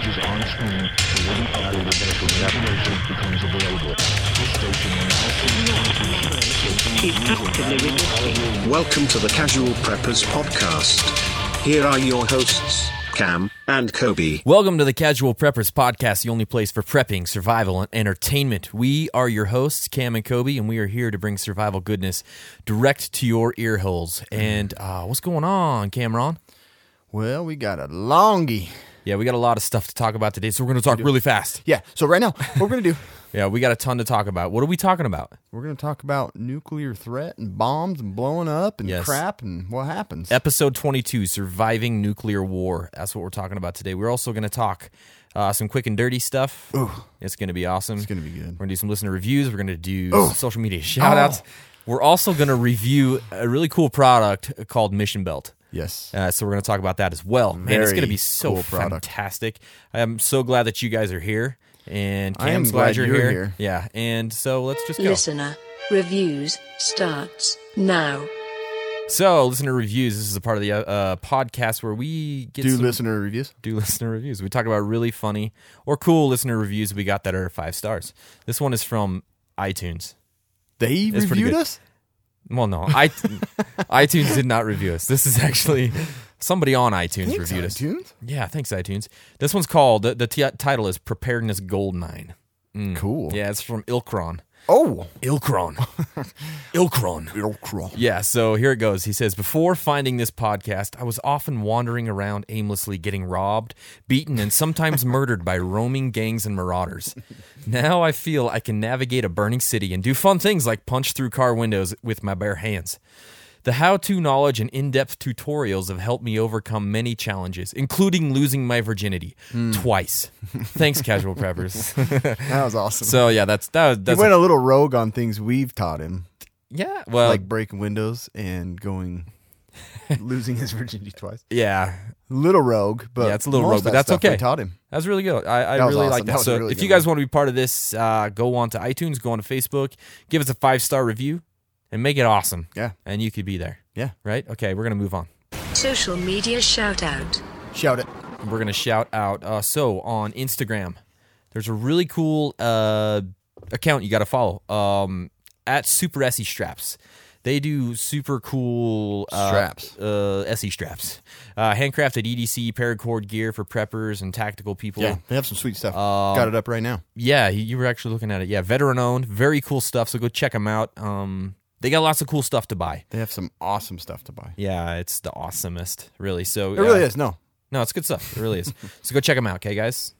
is on screen, the wooden operator special information becomes available. This station will now He's actively resisting. Welcome to the Casual Preppers Podcast. Here are your hosts, Cam and Kobe. Welcome to the Casual Preppers Podcast, the only place for prepping, survival, and entertainment. We are your hosts, Cam and Kobe, and we are here to bring survival goodness direct to your ear holes. And what's going on, Cameron? Well, we got a longie. Yeah, we got a lot of stuff to talk about today, so we're going to talk really fast. Yeah, so right now, what we're going to do, Yeah, we got a ton to talk about. What are we talking about? we're going to talk about nuclear threat and bombs and blowing up and Yes. crap and what happens. Episode 22, Surviving Nuclear War. That's what we're talking about today. We're also going to talk some quick and dirty stuff. Ooh. It's going to be awesome. It's going to be good. We're going to do some listener reviews. We're going to do Oh. social media shout-outs. We're also going to review a really cool product called Mission Belt. Yes. So we're going to talk about that as well. Man, it's Very going to be so cool product. fantastic. I'm so glad that you guys are here. And I am Cam's glad you're you're here. here. Yeah, and so let's just go. Listener reviews starts now. So, listener reviews. This is a part of the podcast where we get Do some- listener reviews. do listener reviews. We talk about really funny or cool listener reviews we got that are 5 stars. This one is from iTunes. They It's pretty reviewed good. us? Well, no, iTunes did not review us. This is actually somebody on iTunes Thanks, reviewed us. iTunes. Yeah, thanks, iTunes. This one's called, the title is Preparedness Goldmine. Cool. Yeah, it's from Ilkron. Oh. Ilkron. Ilkron. Yeah, so here it goes. He says, before finding this podcast, I was often wandering around aimlessly getting robbed, beaten, and sometimes murdered by roaming gangs and marauders. Now I feel I can navigate a burning city and do fun things like punch through car windows with my bare hands. The how-to knowledge and in-depth tutorials have helped me overcome many challenges, including losing my virginity twice. Thanks, Casual Preppers. That was awesome. So yeah, that's he went a little rogue on things we've taught him, yeah. Well, like breaking windows and losing his virginity twice. yeah, Little rogue, but Yeah, it's a little most rogue, of but that that's stuff we okay. taught him. that's really good. I That was really awesome. like That that. was a So really if good you guys one. want to be part of this, go on to iTunes, go on to Facebook, give us a 5-star review, and make it awesome. Yeah. And you could be there. Yeah. Right? Okay, we're gonna move on. Social media shout out. Shout it. We're going to shout out. So on Instagram, there's a really cool account you got to follow at Super Essie Straps. They do super cool Straps. Essie straps. Handcrafted EDC paracord gear for preppers and tactical people. Yeah, they have some sweet stuff. Got it up right now. Yeah, you were actually looking at it. Yeah, veteran owned. Very cool stuff. So go check them out. They got lots of cool stuff to buy. They have some awesome stuff to buy. Yeah, it's the awesomest, really. So It really is. No. No, it's good stuff. It really is. So go check them out, okay, guys?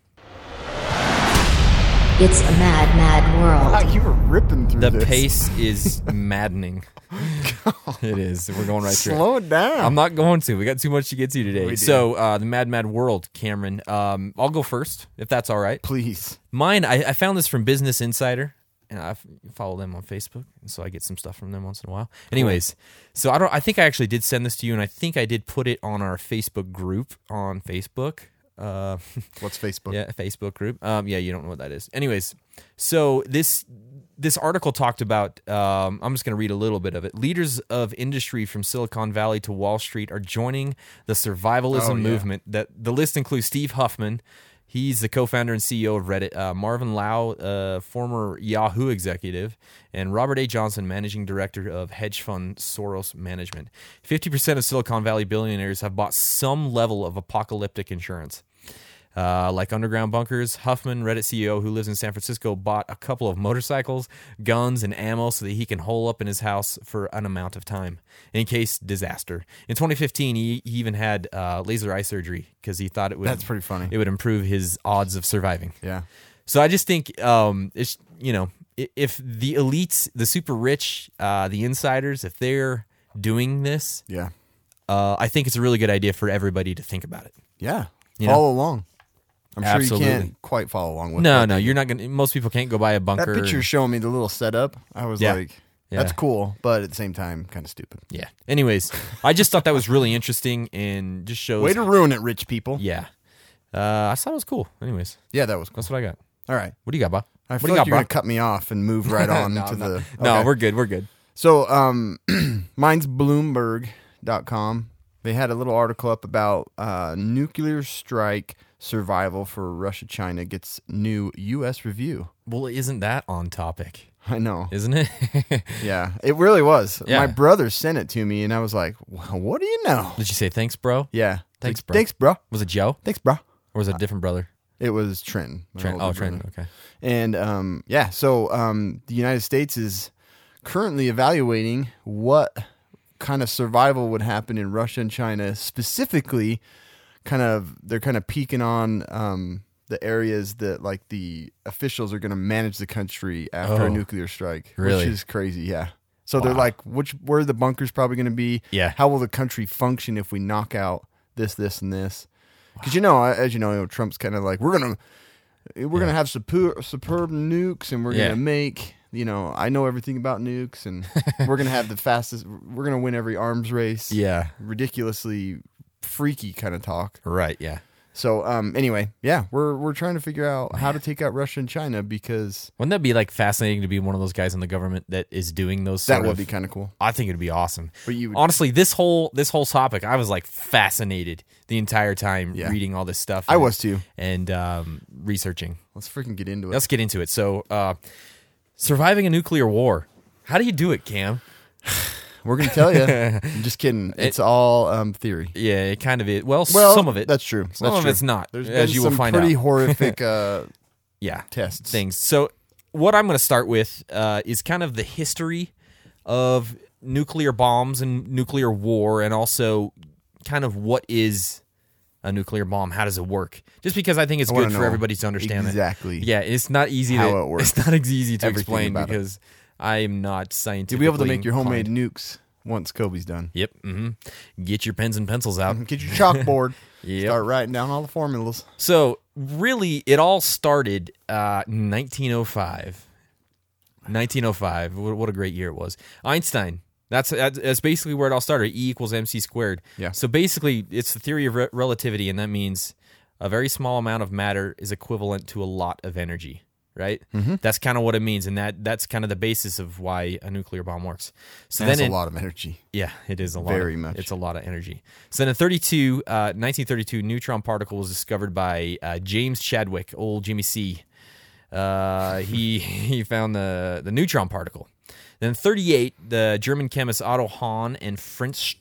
It's a mad, mad world. Wow, you were ripping through The this. pace is maddening. It is. We're going right through it. Slow it down. I'm not going to. We got too much to get to today. We do. So, the Mad Mad World, Cameron. I'll go first, if that's all right. Please. Mine, I found this from Business Insider, and I follow them on Facebook, and so I get some stuff from them once in a while. Anyways, so I think I actually did send this to you, and I think I did put it on our Facebook group on Facebook. What's Facebook? Yeah, a Facebook group. Yeah, you don't know what that is. Anyways, so this article talked about, I'm just going to read a little bit of it. Leaders of industry from Silicon Valley to Wall Street are joining the survivalism movement. That the list includes Steve Huffman. He's the co-founder and CEO of Reddit. Marvin Lau, former Yahoo executive, and Robert A. Johnson, managing director of hedge fund Soros Management. 50% of Silicon Valley billionaires have bought some level of apocalyptic insurance. Like underground bunkers, Huffman, Reddit CEO who lives in San Francisco, bought a couple of motorcycles, guns, and ammo so that he can hole up in his house for an amount of time in case disaster. In 2015, he even had laser eye surgery because he thought it would. That's pretty funny. It would improve his odds of surviving. Yeah. So I just think it's if the elites, the super rich, the insiders, if they're doing this, Yeah. I think it's a really good idea for everybody to think about it. Yeah. You know? Follow along. I'm Absolutely. sure you can't quite follow along with No, it. no, you're not gonna. Most people can't go buy a bunker. That picture showing me the little setup, I was Yeah. like, Yeah. that's cool, but at the same time, kind of stupid. Yeah. Anyways, I just thought that was really interesting and just shows. Way to ruin it, rich people. Yeah. I thought it was cool. Anyways, Yeah, that was cool. that's what I got. All right. What do you got, Bob? I What feel do you like got, you're going Bob? to cut me off and move right on No, to I'm not. the... No, Okay. we're good. We're good. So, mine's Bloomberg.com. They had a little article up about nuclear strike survival for Russia-China gets new U.S. review. Well, isn't that on topic? I know. Isn't it? Yeah, it really was. Yeah. My brother sent it to me, and I was like, well, what do you know? Did you say thanks, bro? Yeah. Thanks, bro. Thanks, bro. Was it Joe? Thanks, bro. Or was it a different brother? It was Trenton. my Trent. older Oh, Trent. brother. Okay. And so the United States is currently evaluating what kind of survival would happen in Russia and China. Specifically, they're kind of peeking on the areas that like the officials are going to manage the country after Oh. a nuclear strike, Really? which is crazy. Yeah. So they're Wow. like, where are the bunkers probably going to be? Yeah. How will the country function if we knock out this, and this? Because as you know, Trump's kind of like we're gonna have superb nukes, and we're Yeah. gonna make I know everything about nukes, and we're gonna have the fastest. We're gonna win every arms race. Yeah. Ridiculously freaky kind of talk. Right. Yeah. So anyway, yeah, we're trying to figure out how to take out Russia and China because Wouldn't that be like fascinating to be one of those guys in the government that is doing those? that sort would of- be kind of cool. I think it'd be awesome. But you would- honestly, this whole topic, I was like fascinated the entire time Yeah. reading all this stuff. I was too. and researching. Let's freaking get into it. Let's get into it. So, surviving a nuclear war. How do you do it, Cam? We're gonna tell you. I'm just kidding. It's all theory. Yeah, it kind of is. Well, Well, some of it. That's true. Some That's of true. it's not, There's as been you will some find pretty out. horrific Yeah, tests. things. So, what I'm going to start with is kind of the history of nuclear bombs and nuclear war, and also kind of what is a nuclear bomb. How does it work? Just because I think it's I wanna good for know everybody to understand exactly it. Yeah, it's not easy how to it works. It's not easy to Everything explain about it. because I am not scientifically You'll be able to make your homemade inclined. nukes once Kobe's done. Yep. Get your pens and pencils out. Get your chalkboard. Yep. Start writing down all the formulas. So really, it all started 1905. 1905. What a great year it was. Einstein. That's basically where it all started. E equals MC squared. Yeah. So basically, it's the theory of relativity, and that means a very small amount of matter is equivalent to a lot of energy. Right. Mm-hmm. That's kind of what it means, and that's kind of the basis of why a nuclear bomb works. So That's then a lot of energy. Yeah, it is a lot. Very much. It's a lot of energy. So then in 1932, neutron particle was discovered by James Chadwick, old Jimmy C. He found the neutron particle. Then in 38, the German chemists Otto Hahn and Fritz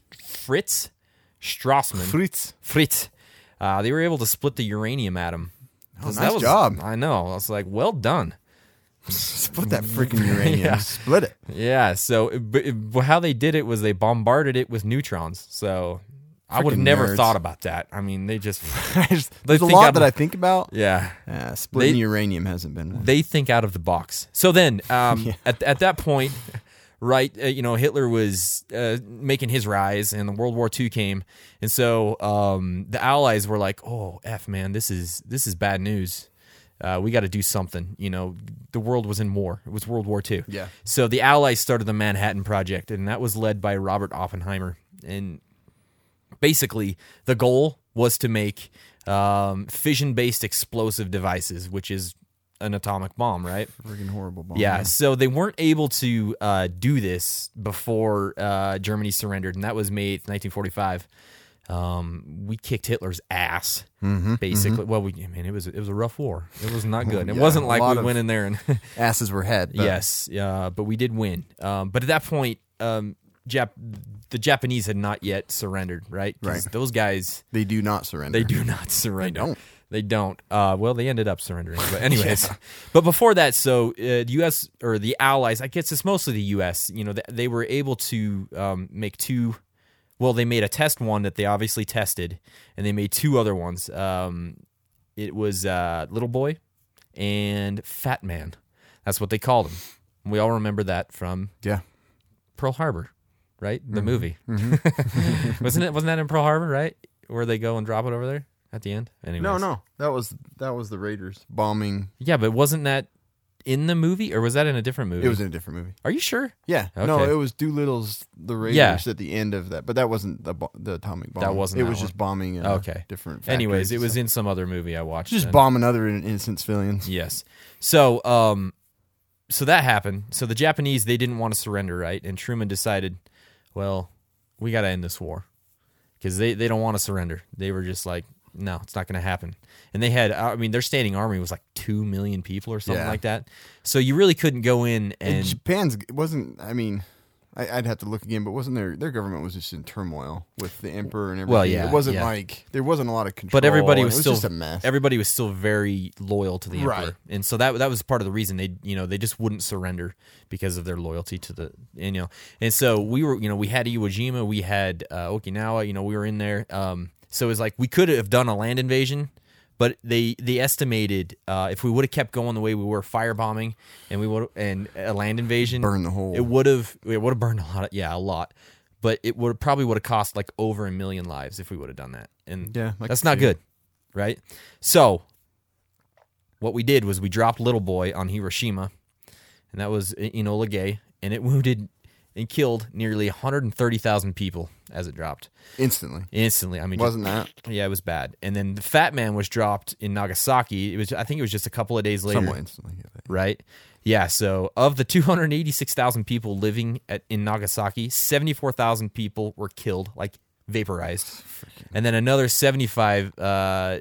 Strassmann. Fritz. They were able to split the uranium atom. Oh, nice job. I know. I was like, well done. Split that freaking uranium. Yeah. Split it. Yeah, so but how they did it was they bombarded it with neutrons. So I would have Freaking never nerds. thought about that. I mean, they just There's a think lot out that of- I think about. yeah, Splitting They- uranium hasn't been one. they think out of the box. So then, at that point, right, Hitler was making his rise, and the World War II came, and so the Allies were like, "Oh, man, this is bad news. We got to do something." The world was in war. It was World War II. Yeah. So the Allies started the Manhattan Project, and that was led by Robert Oppenheimer. And basically, the goal was to make fission-based explosive devices, which is an atomic bomb, right? Freaking horrible bomb. Yeah, so they weren't able to do this before Germany surrendered, and that was May 8th, 1945. We kicked Hitler's ass, basically. Well, it was a rough war. It was not good. It Yeah, wasn't a like lot we of- went in there and Asses were had. But yes, but we did win. But at that point, the Japanese had not yet surrendered, right? 'Cause Right. those guys, They do not surrender. they do not surrender. don't. They don't. Well, they ended up surrendering. But anyways, but before that, so the U.S. or the Allies, I guess it's mostly the U.S., they were able to make two. Well, they made a test one that they obviously tested, and they made two other ones. It was Little Boy and Fat Man. That's what they called him. We all remember that from Yeah. Pearl Harbor, right? The movie. Wasn't that in Pearl Harbor, right? Where they go and drop it over there at the end? Anyways. No. That was the Raiders bombing. Yeah, but wasn't that in the movie, or was that in a different movie? It was in a different movie. Are you sure? Yeah. Okay. No, it was Doolittle's the Raiders Yeah. at the end of that, but that wasn't the atomic bomb. That wasn't It that was one. just bombing. Okay. Different. Anyways, it factories was and in some other movie I watched. stuff. just then. bombing other innocent civilians. Yes. So, so that happened. So the Japanese, they didn't want to surrender, right? And Truman decided, well, we got to end this war because they don't want to surrender. They were just like, no, it's not going to happen. And they had, I mean, their standing army was like 2 million people or something Yeah. like that. So you really couldn't go in and Japan's wasn't. I mean, I'd have to look again, but wasn't their government was just in turmoil with the emperor and everything. Well, yeah, it wasn't yeah. like there wasn't a lot of control. but everybody and was it still just a mess. Everybody was still very loyal to the emperor, Right. and so that was part of the reason they just wouldn't surrender because of their loyalty to the and so we were we had Iwo Jima, we had Okinawa, we were in there. So it was like we could have done a land invasion, but they estimated if we would have kept going the way we were firebombing and a land invasion, Burn the whole- it would have burned a lot. But it probably would have cost like over 1 million lives if we would have done that. And Yeah, I that's can not see good, right? So what we did was we dropped Little Boy on Hiroshima, and that was Enola Gay, and it wounded and killed nearly 130,000 people as it dropped. Instantly. I mean, Wasn't that? Yeah, it was bad. And then the Fat Man was dropped in Nagasaki. I think it was just a couple of days later. Somewhat instantly. Yeah. Right? Yeah, so of the 286,000 people living in Nagasaki, 74,000 people were killed, like vaporized. And then another 75, got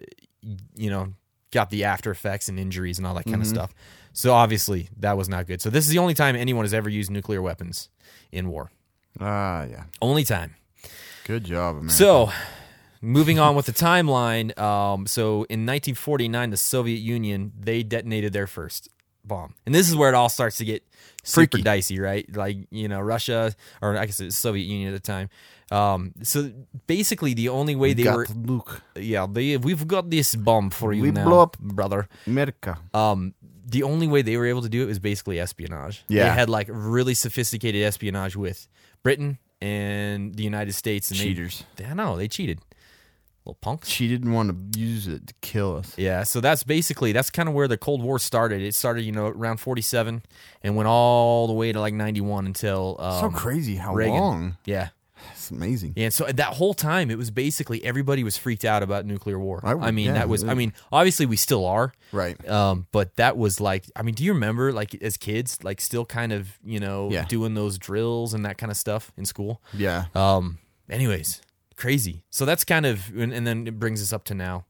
the after effects and injuries and all that kind of stuff. So obviously, that was not good. So this is the only time anyone has ever used nuclear weapons in war. Yeah. Only time. Good job, America. So, moving on with the timeline. So in 1949, the Soviet Union, they detonated their first bomb. And this is where it all starts to get super Freaky. dicey, right? Like, Russia, or I guess it was Soviet Union at the time. So basically the only way they got were... Luke. Yeah, we've got this bomb for you We now, blow up brother. America. The only way they were able to do it was basically espionage. Yeah. They had like really sophisticated espionage with Britain and the United States. And Cheaters. I know, they cheated. Little punks. She didn't want to use it to kill us. Yeah, so that's kind of where the Cold War started. It started, around 47 and went all the way to like 91 until So crazy how Reagan. long. Yeah. It's amazing. Yeah, and so that whole time, it was basically everybody was freaked out about nuclear war. Yeah, Obviously we still are. Right. But that was like, do you remember like as kids, like still kind of, Yeah. doing those drills and that kind of stuff in school? Yeah. Anyways, crazy. So that's kind of, and then it brings us up to now,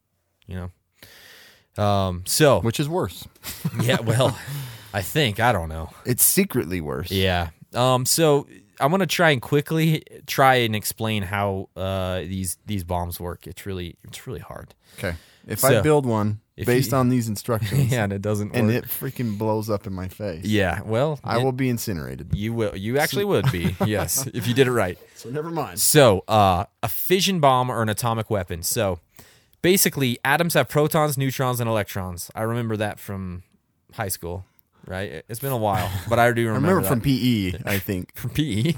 So, Which is worse. yeah, well, I don't know. It's secretly worse. Yeah. So I'm gonna try and explain how these bombs work. It's really hard. Okay. If So, I build one if based you- on these instructions Yeah, and it doesn't and work. it freaking blows up in my face, Yeah. Well, I will be incinerated. You will. You actually would be. Yes, if you did it right. So never mind. So, a fission bomb or an atomic weapon. So, basically, atoms have protons, neutrons, and electrons. I remember that from high school. Right? It's been a while, but I do I remember. remember that. from PE, I think. from PE.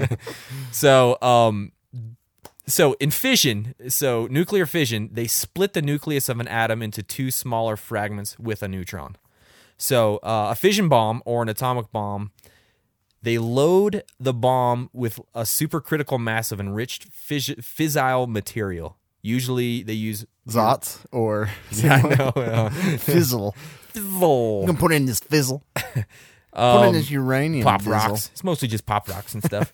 So in fission, nuclear fission, they split the nucleus of an atom into two smaller fragments with a neutron. So a fission bomb or an atomic bomb, they load the bomb with a supercritical mass of enriched fissile material. Usually they use Zots or Yeah, I know. fizzle. Fizzle. I'm going to put in this fizzle. Put in this uranium Pop fizzle. rocks. It's mostly just pop rocks and stuff.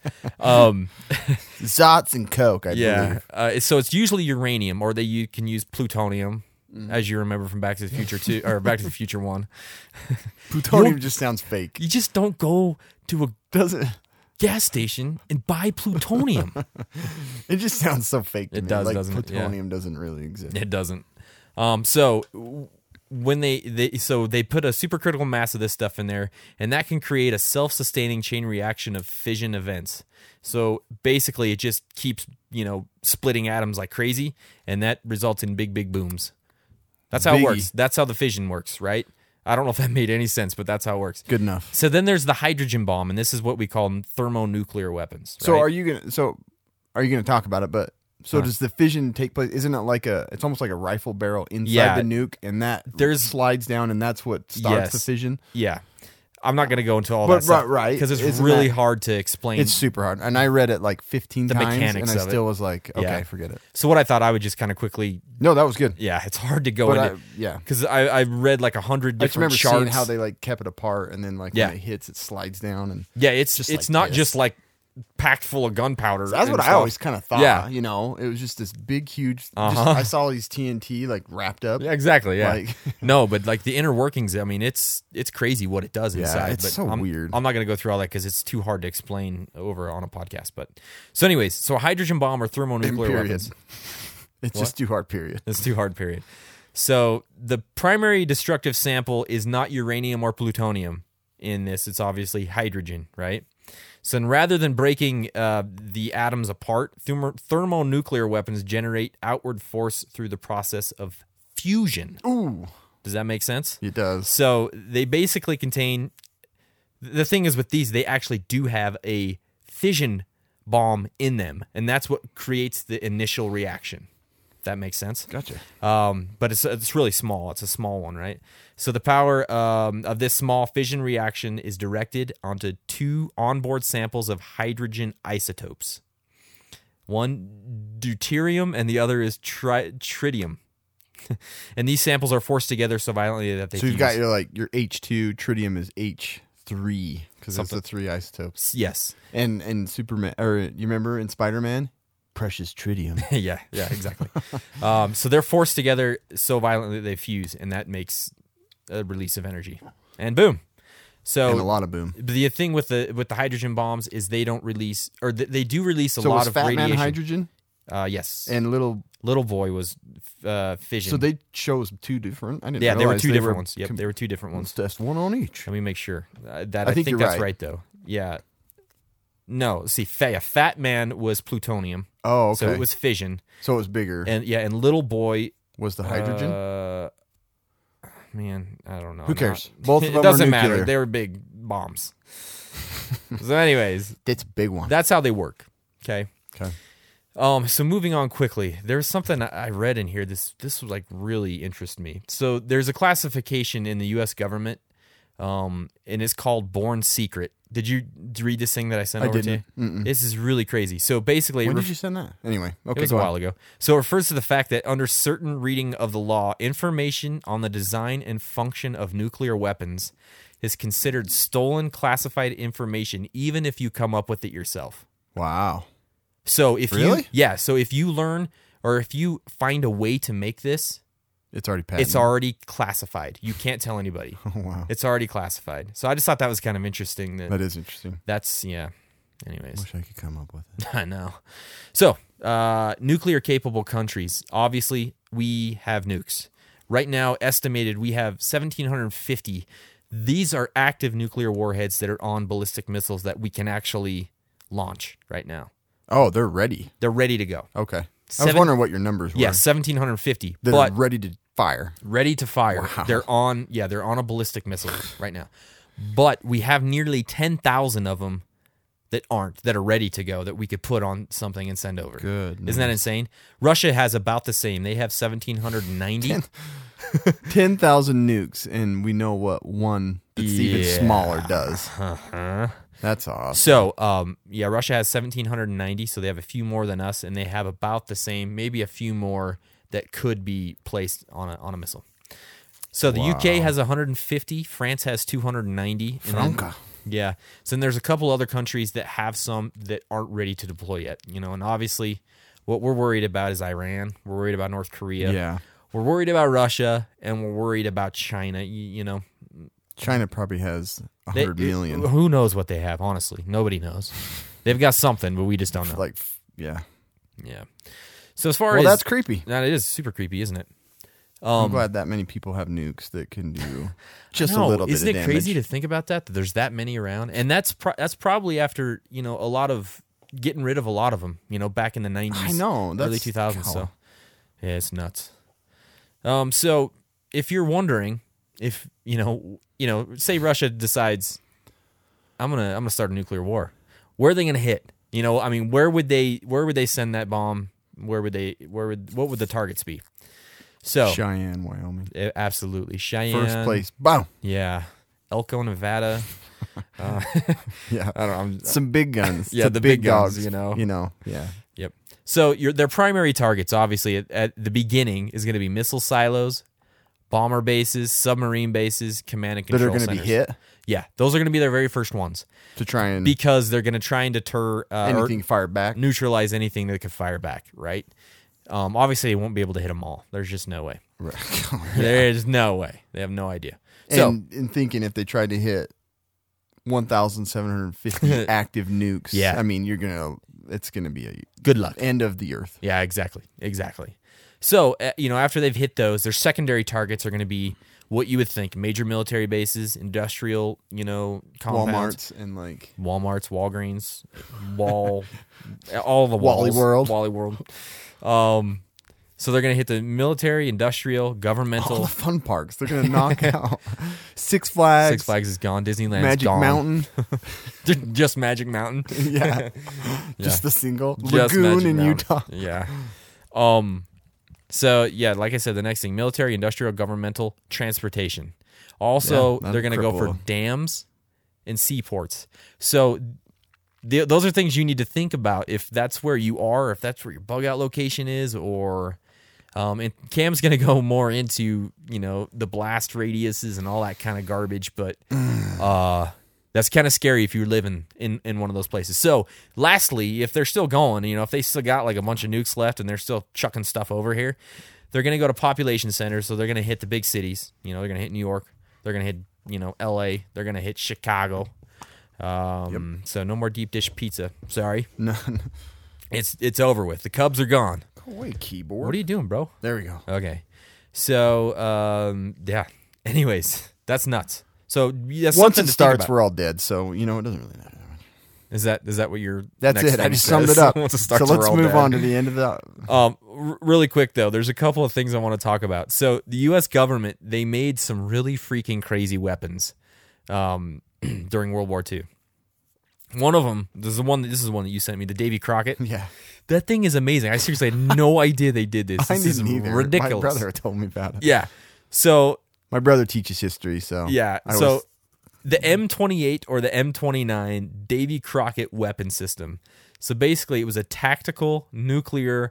Zots and Coke, I Yeah. believe. So it's usually uranium, or you can use plutonium, as you remember from Back to the Future 2, or Back to the Future 1. Plutonium just sounds fake. You just don't go to a Does it? gas station and buy plutonium. It just sounds so fake to It me. does, like doesn't it? Yeah. plutonium doesn't really exist. It doesn't. So when they put a supercritical mass of this stuff in there, and that can create a self-sustaining chain reaction of fission events. So basically, it just keeps splitting atoms like crazy, and that results in big booms. That's how it Biggie. works. That's how the fission works, right? I don't know if that made any sense, but that's how it works. Good enough. So then there's the hydrogen bomb, and this is what we call thermonuclear weapons. So right? are you gonna talk about it? But so does the fission take place? Isn't it like it's almost like a rifle barrel inside Yeah. the nuke, and that There's- slides down, and that's what starts the Yes. fission? Yeah. I'm not going to go into all But that stuff. right, Because it's isn't really that- hard to explain. It's super hard, and I read it like 15 The times, and mechanics I of it. still was like, okay, Yeah. forget it. So what I thought I would just kind of quickly, No, that was good. yeah, it's hard to go But into. yeah. Because I read like 100 I just different remember charts. seeing how they like kept it apart, and then like Yeah. when it hits, it slides down, and yeah, it's just like not this. just like packed full of gunpowder. That's and what I stuff. always kind of thought. Yeah. You know, it was just this big, huge. Uh-huh. I saw all these TNT like wrapped up. Yeah, exactly. Yeah. Like- No, but like the inner workings, I mean, it's crazy what it does Yeah, inside. it's but so weird. I'm not going to go through all that because it's too hard to explain over on a podcast. But so, anyways, so a hydrogen bomb or thermonuclear Period. weapons. It's just too hard. Period. It's too hard, period. So the primary destructive sample is not uranium or plutonium in this. It's obviously hydrogen, right? So rather than breaking the atoms apart, thermonuclear weapons generate outward force through the process of fusion. Ooh, Does that make sense? it does. So they basically contain. The thing is with these, they actually do have a fission bomb in them, and that's what creates the initial reaction. That makes sense. Gotcha. But it's really small. It's a small one, right? So the power of this small fission reaction is directed onto 2 onboard samples of hydrogen isotopes. One deuterium and the other is tritium. And these samples are forced together so violently that they So you've fuse. got your H2, tritium is H3 because it's the 3 isotopes. Yes. And Superman, or you remember in Spider-Man, precious tritium. yeah, exactly. So they're forced together so violently that they fuse, and that makes a release of energy. And boom. So And a lot of boom. the thing with the hydrogen bombs is they don't release, or they do release a So lot was of Fat radiation. Man hydrogen Yes. and Little Boy was fission. So they chose 2 different. I didn't. yeah, they were realize 2 different ones. Yep, they were 2 different Let's ones. test one on each. Let me make sure that I think think you're that's right. right though. Yeah. No, see, Fat Man was plutonium. Oh, okay. So it was fission, So it was bigger. and Little Boy was the hydrogen? Man, I don't know. Who cares? Not- Both of them it doesn't are matter. nuclear. They were big bombs. So, anyways, It's a big one. that's how they work. Okay. Okay. So moving on quickly, there's something I read in here. This was like really interested me. So there's a classification in the U.S. government, and it's called Born Secret. Did you read this thing that I sent I over didn't. to you? This is really crazy. So basically, When did you send that? Anyway, okay, it was a go on. while ago. So it refers to the fact that under certain reading of the law, information on the design and function of nuclear weapons is considered stolen classified information, even if you come up with it yourself. Wow. So if Really? so if you learn or if you find a way to make this, It's already patented. it's already classified. You can't tell anybody. Oh, wow. It's already classified. So I just thought that was kind of interesting. That is interesting. That's yeah. Anyways. Wish I could come up with it. I know. So, nuclear capable countries. Obviously, we have nukes. Right now, estimated, we have 1,750. These are active nuclear warheads that are on ballistic missiles that we can actually launch right now. Oh, they're ready. They're ready to go. Okay. I Seven- was wondering what your numbers were. Yeah, 1,750. They're But ready to fire. ready to fire. Wow. They're on a ballistic missile right now. But we have nearly 10,000 of them that are ready to go that we could put on something and send over. Goodness. Isn't that insane? Russia has about the same. They have 1,790. 10,000 nukes, and we know what one that's even smaller does. Uh-huh. That's awesome. So, Russia has 1,790, so they have a few more than us, and they have about the same, maybe a few more that could be placed on a missile. So the UK has 150, France has 290. and then- Franca. Yeah. So then there's a couple other countries that have some that aren't ready to deploy yet, and obviously what we're worried about is Iran. We're worried about North Korea. Yeah. We're worried about Russia, and we're worried about China. China probably has They- 100 million. Who knows what they have, honestly? Nobody knows. They've got something, but we just don't know. Like, yeah. Yeah. So as far Well, as that's creepy. that is super creepy, isn't it? I'm glad that many people have nukes that can do just No, a little bit isn't of it damage. crazy to think about that? That there's that many around, and that's probably after a lot of getting rid of a lot of them. Back in the 90s, I know. early That's 2000s. cow. So yeah, it's nuts. So if you're wondering if say Russia decides I'm gonna start a nuclear war, where are they gonna hit? Where would they send that bomb? What would the targets be? So Cheyenne, Wyoming. absolutely Cheyenne, First place. Boom. yeah, Elko, Nevada. Yeah. I don't know. Some big guns. Yeah, Some the big guns, dogs. Yeah. Yep. So their primary targets, obviously, at the beginning is going to be missile silos, bomber bases, submarine bases, command and That control are going to be centers. hit Yeah, those are going to be their very first ones to try and because they're going to try and deter or anything fired back. neutralize anything that could fire back, right? Obviously, they won't be able to hit them all. There's just no way. Right. There's no way. They have no idea. So, And in thinking if they tried to hit 1,750 active nukes, Yeah. I mean, it's going to be a good luck. end of the earth. Yeah, exactly. So, after they've hit those, their secondary targets are going to be what you would think: major military bases, industrial, compounds. Walmarts and like Walmarts, Walgreens, all the Wally walls, World. Wally World. So they're going to hit the military, industrial, all governmental. the fun parks. They're going to knock out Six Flags, Six Flags is gone. Disneyland's Magic gone. Mountain. Just Magic Mountain. Yeah. Just the single Just Lagoon Magic in Mountain. Utah. Yeah. So yeah, like I said, the next thing: military, industrial, governmental, transportation. Also, Yeah, they're going to go for cripple. dams and seaports. So those are things you need to think about if that's where you are, if that's where your bug out location is, or and Cam's going to go more into the blast radiuses and all that kind of garbage, but that's kind of scary if you're living in one of those places. So, lastly, if they're still going, if they still got like a bunch of nukes left and they're still chucking stuff over here, they're going to go to population centers. So they're going to hit the big cities. They're going to hit New York. They're going to hit, L.A. They're going to hit Chicago. So no more deep dish pizza. Sorry, None. it's over with. The Cubs are gone. Go away, keyboard. What are you doing, bro? There we go. Okay, so yeah. Anyways, that's nuts. So that's Once something it to think starts, about. we're all dead. So it doesn't really matter. Is that what you're? That's next it. I thing just says? summed it up. Once it starts, So let's we're all move dead. on to the end of the. Really quick though, there's a couple of things I want to talk about. So the U.S. government, they made some really freaking crazy weapons during World War II. One of them, this is the one that you sent me, the Davy Crockett. Yeah, That thing is amazing. I seriously had no idea they did this. I This is didn't either. ridiculous. My brother told me about it. Yeah. So My brother teaches history, so yeah. I So was- the M28 or the M29 Davy Crockett weapon system. So basically, it was a tactical nuclear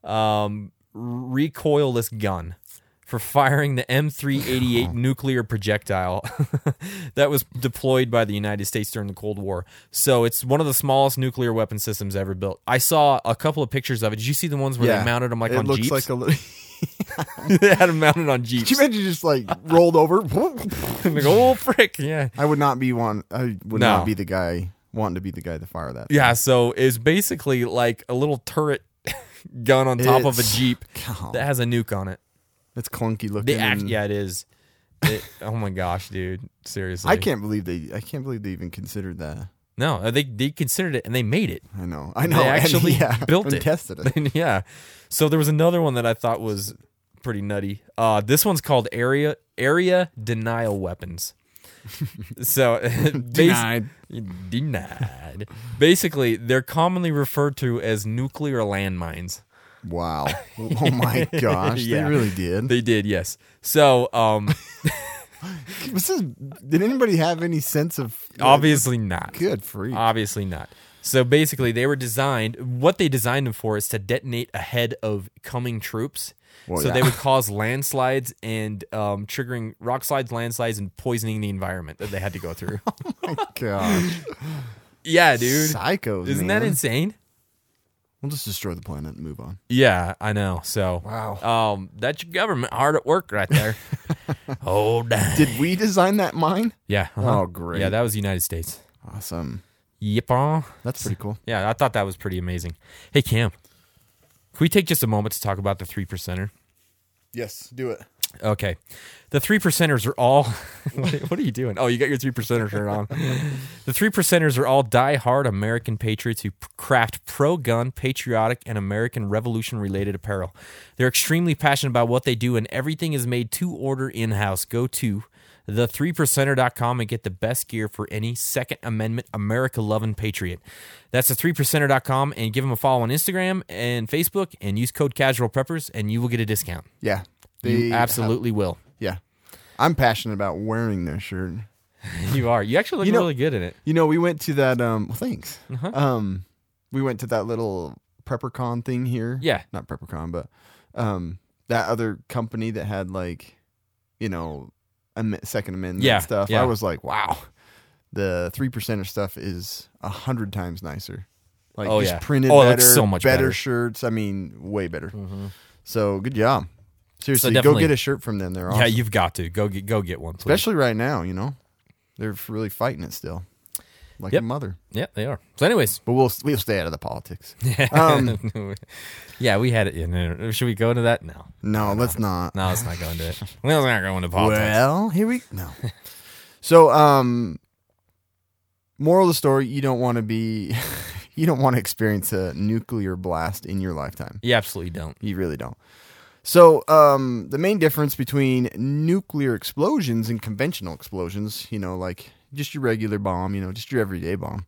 recoilless gun for firing the M388 nuclear projectile that was deployed by the United States during the Cold War. So it's one of the smallest nuclear weapon systems ever built. I saw a couple of pictures of it. Did you see the ones where they mounted them it on looks Jeeps? like a little. They had them mounted on Jeeps. Could you imagine just like rolled over? Like, oh, frick, yeah. I would not be one. I would No. not be the guy wanting to be the guy to fire that. Yeah, so it's basically like a little turret gun on top of a It's- Jeep God. that has a nuke on it. It's clunky looking. and Yeah, it is. Oh my gosh, dude! Seriously, I can't believe they even considered that. No, they considered it and they made it. I know. They and actually yeah, built and it, tested it. Yeah. So there was another one that I thought was pretty nutty. This one's called area denial weapons. So denied. Basically, they're commonly referred to as nuclear landmines. Wow. Oh my gosh. Yeah. They really did. They did, yes. So Did anybody have any sense of? obviously not. Good freak. Obviously not. So basically, they were designed. What they designed them for is to detonate ahead of coming troops. Well, So yeah. they would cause landslides and triggering rock slides, landslides, and poisoning the environment that they had to go through. Gosh. Yeah, dude. Psychos. Isn't man. that insane? We'll just destroy the planet and move on. Yeah, I know. So Wow. that's your government hard at work right there. Oh, damn. Did we design that mine? Yeah. Oh, great. Yeah, that was the United States. Awesome. Yep. That's pretty cool. Yeah, I thought that was pretty amazing. Hey, Cam, can we take just a moment to talk about the 3%er? Yes, do it. Okay. The 3%ers are all... What are you doing? Oh, you got your 3%er shirt on. The 3%ers are all die-hard American patriots who craft pro-gun, patriotic, and American Revolution-related apparel. They're extremely passionate about what they do, and everything is made to order in-house. Go to the3percenter.com and get the best gear for any Second Amendment America-loving patriot. That's the3percenter.com, and give them a follow on Instagram and Facebook, and use code Casual Preppers, and you will get a discount. Yeah. You absolutely will. Yeah. I'm passionate about wearing their shirt. You are. You actually look really good in it. You know, we went to that well, thanks. Uh-huh. We went to that little PrepperCon thing here. Yeah. Not PrepperCon, but that other company that had like Second Amendment Yeah, stuff, yeah. I was like, wow, the 3%er stuff is 100 times nicer. Like Oh, just yeah. printed Oh, it better, looks so much better. shirts. I mean, way better. So good job. Seriously, go definitely- get a shirt from them. They're awesome. Yeah, you've got to go get one, please. Especially right now, they're really fighting it still, like Yep. a mother. Yeah, they are. So, anyways, But we'll stay out of the politics. yeah, we had it. Should we go into that? No, Let's not. no, let's not go into it. Let's not go into politics. Well, here we no. So, moral of the story: you don't want to be, you don't want to experience a nuclear blast in your lifetime. You absolutely don't. You really don't. So, the main difference between nuclear explosions and conventional explosions, like just your regular bomb, just your everyday bomb.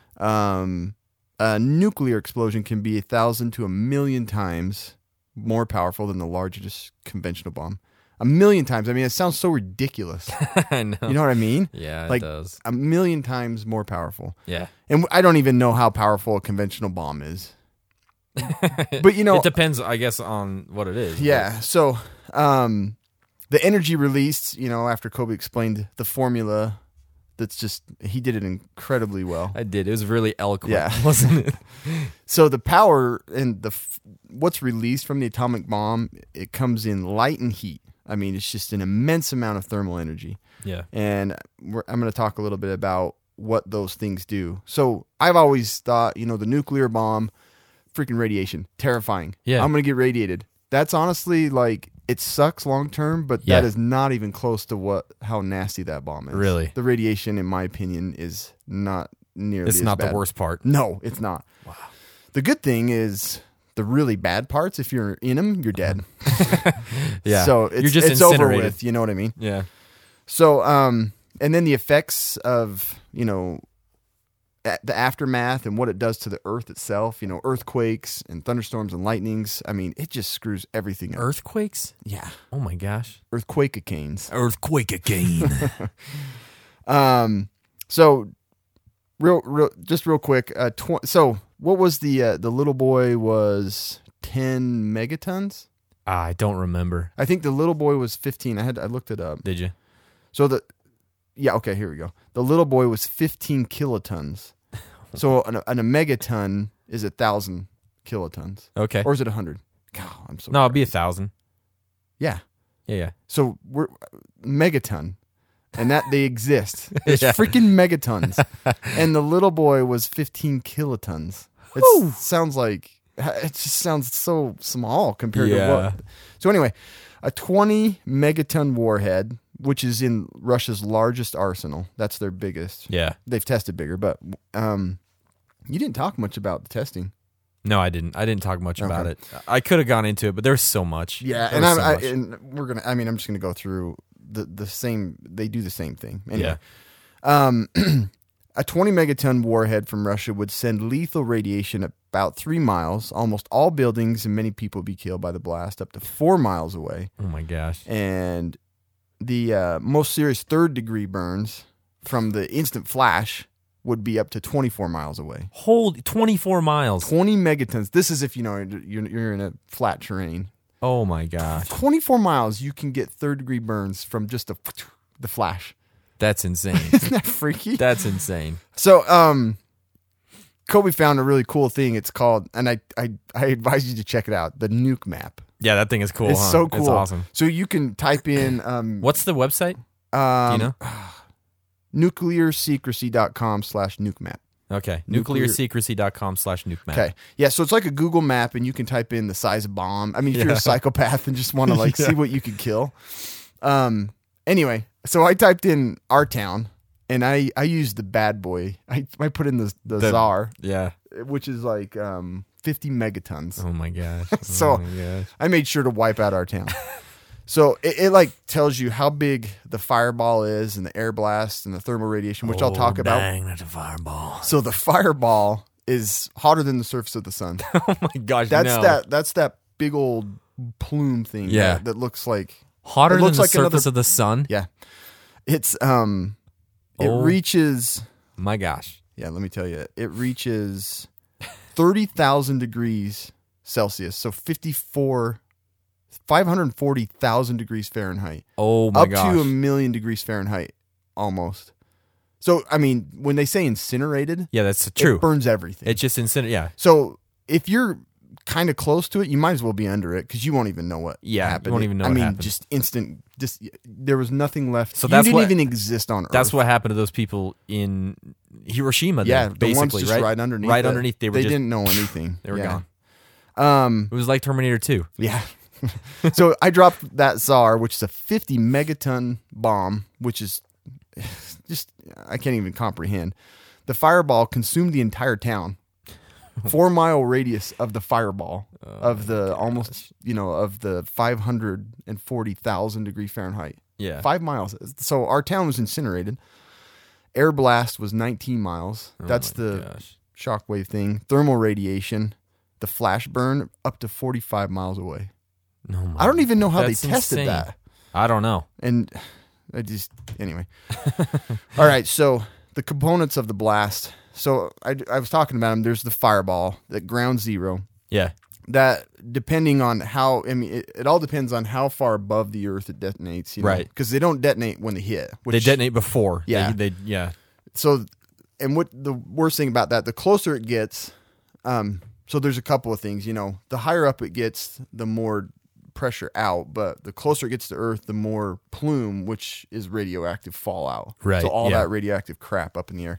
A nuclear explosion can be 1,000 to 1,000,000 times more powerful than the largest conventional bomb. 1,000,000 times. I mean, it sounds so ridiculous. I know. You know what I mean? Yeah, Like it does. 1,000,000 times more powerful. Yeah. And I don't even know how powerful a conventional bomb is. But it depends, I guess, on what it is. Yeah. So, the energy released, after Kobe explained the formula, he did it incredibly well. I did. It was really eloquent, Yeah. wasn't it? So the power and what's released from the atomic bomb, it comes in light and heat. I mean, it's just an immense amount of thermal energy. Yeah. And I'm going to talk a little bit about what those things do. So I've always thought, the nuclear bomb, freaking radiation, terrifying. Yeah. I'm going to get radiated. That's honestly like, it sucks long term, but Yeah. that is not even close to how nasty that bomb is. Really? The radiation, in my opinion, is not nearly It's as not bad. the worst part. No, it's not. Wow. The good thing is the really bad parts, if you're in them, you're dead. Yeah. So it's, You're just it's over incinerated. with. You know what I mean? Yeah. So, and then the effects of, the aftermath and what it does to the earth itself, earthquakes and thunderstorms and lightnings. I mean, it just screws everything up. Earthquakes? Yeah. Oh my gosh. Earthquake-a-canes. Earthquake again. So real quick. So what was the little boy was 10 megatons? I don't remember. I think the little boy was 15. I looked it up. Did you? So okay, here we go. The little boy was 15 kilotons. So a megaton is 1,000 kilotons. Okay. Or is it 100? God, I'm so No, it'd be 1,000. Yeah. Yeah. So we're megaton. And that they exist. It's Yeah. freaking megatons. And the little boy was 15 kilotons. It sounds so small compared to Yeah. what. So anyway, a 20 megaton warhead, which is in Russia's largest arsenal. That's their biggest. Yeah. They've tested bigger, but you didn't talk much about the testing. No, I didn't. I didn't talk much about Okay. it. I could have gone into it, but there's so much. Yeah, There and was so much. I'm just gonna go through the same. They do the same thing. Anyway, Yeah. a 20 megaton warhead from Russia would send lethal radiation about 3 miles. Almost all buildings and many people would be killed by the blast up to 4 miles away. Oh my gosh. And the most serious third-degree burns from the instant flash would be up to 24 miles away. Hold 24 miles. 20 megatons. This is if you're in a flat terrain. Oh my gosh. 24 miles, you can get third-degree burns from just the flash. That's insane. Isn't that freaky? That's insane. So, Kobe found a really cool thing. It's called, and I advise you to check it out, the Nuke Map. Yeah, that thing is cool. It's huh? so cool. It's awesome. So you can type in What's the website? Do you know? nuclearsecrecy.com/nukemap. Okay. Nuclear- Nuclearsecrecy.com/nukemap. Okay. Yeah, so it's like a Google map, and you can type in the size of bomb. I mean, if you're Yeah. a psychopath and just want to see what you could kill. Anyway, so I typed in our town, and I used the bad boy. I put in the czar, Yeah. which is like 50 megatons. Oh my gosh. So- oh my gosh. I made sure to wipe out our town. So it like tells you how big the fireball is and the air blast and the thermal radiation, which I'll talk about. Dang, that's a fireball. So the fireball is hotter than the surface of the sun. Oh my gosh. That's no. that's that big old plume thing. Yeah. that looks like Hotter it than looks the like surface another- of the sun? yeah. It's it Oh. reaches My gosh. yeah. Let me tell you, it reaches 30,000 degrees Celsius. So 54 540,000 degrees Fahrenheit. Oh my up gosh. to 1,000,000 degrees Fahrenheit, almost. So, I mean, when they say incinerated, Yeah, that's true. it burns everything. It just yeah. So, if you're kind of close to it, you might as well be under it because you won't even know what Yeah, you happened. won't even know I what mean, happened. just instant. There was nothing left. So You that's didn't what- even exist on Earth. That's what happened to those people in Hiroshima. Then, Yeah, the basically, ones just right underneath. Right it. underneath. They were just, didn't know anything. They were Yeah. gone. It was like Terminator 2. Yeah. So I dropped that Tsar, which is a 50 megaton bomb, which is just, I can't even comprehend. The fireball consumed the entire town. 4-mile radius of the fireball of the almost, of the 540,000 degree Fahrenheit. Yeah. 5 miles. So our town was incinerated. Air blast was 19 miles. That's Oh my the gosh. shockwave thing. Thermal radiation, the flash burn up to 45 miles away. Oh my- I don't even know how That's they tested insane. that. I don't know. And I just, anyway. All right. So the components of the blast. So I was talking about them. There's the fireball at ground zero. Yeah. That depending on how, I mean, it all depends on how far above the earth it detonates. Right. Because they don't detonate when they hit. They detonate before. Yeah. Yeah. So, and what the worst thing about that, the closer it gets, so there's a couple of things, the higher up it gets, the more pressure out, but the closer it gets to Earth, the more plume, which is radioactive fallout. Right, So all yeah. that radioactive crap up in the air.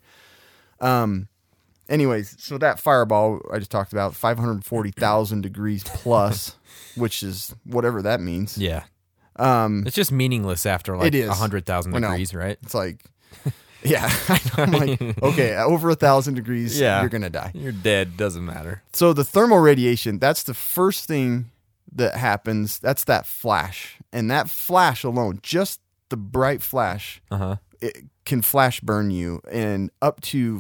Anyways, so that fireball I just talked about, 540,000 degrees plus, which is whatever that means. Yeah. It's just meaningless after like It is. 100,000 I know. degrees, right? It's like, yeah, I'm like, okay, over 1,000 degrees, Yeah. you're going to die. You're dead. Doesn't matter. So the thermal radiation, that's the first thing that happens. That's that flash. And that flash alone, just the bright flash, it can flash burn you. And up to,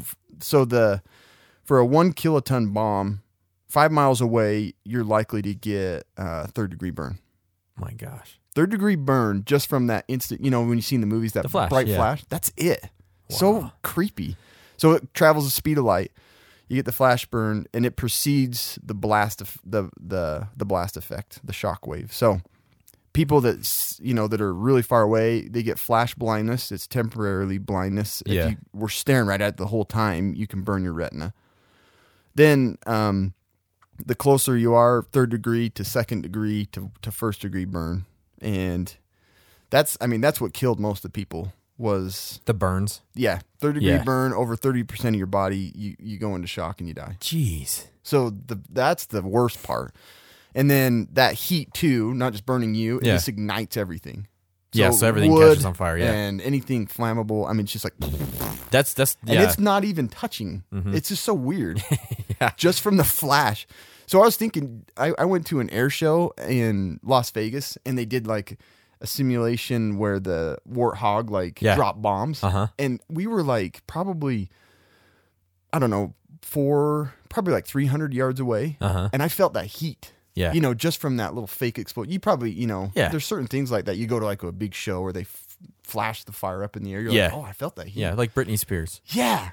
for a 1 kiloton bomb, 5 miles away, you're likely to get third degree burn. My gosh. Third degree burn just from that instant, when you see in the movies, that The flash, bright yeah. flash, that's it. So creepy. So it travels the speed of light. You get the flash burn, and it precedes the blast of the blast effect, the shock wave. So people that are really far away, they get flash blindness. It's temporarily blindness. Yeah. If you were staring right at it the whole time, you can burn your retina. Then the closer you are, third degree to second degree to first degree burn, and that's what killed most of the people. Was The burns. third degree Yeah. burn, over 30% of your body, you go into shock and you die. Jeez. So that's the worst part. And then that heat too, not just burning you, it Yeah. just ignites everything. Yeah, so everything wood catches on fire, yeah. and anything flammable. I mean, it's just like, That's and yeah. it's not even touching. It's just so weird. Yeah. Just from the flash. So I was thinking, I went to an air show in Las Vegas, and they did like a simulation where the Warthog Yeah. dropped bombs, and we were like probably, I don't know, probably like 300 yards away, and I felt that heat. Yeah. Just from that little fake explosion. You probably, Yeah. there's certain things like that. You go to like a big show where they flash the fire up in the air. You're Yeah. like, oh, I felt that heat. Yeah, like Britney Spears. Yeah.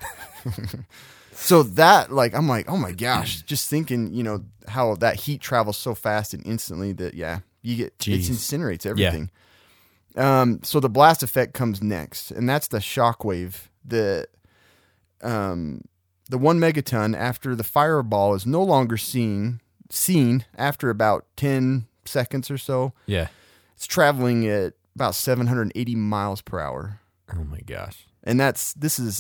So that, I'm like, oh my gosh, just thinking, how that heat travels so fast and instantly that, you get, Jeez. it incinerates everything. So the blast effect comes next, and that's the shock wave. The 1 megaton after the fireball is no longer seen after about 10 seconds or so. Yeah. It's traveling at about 780 miles per hour. Oh my gosh. And this is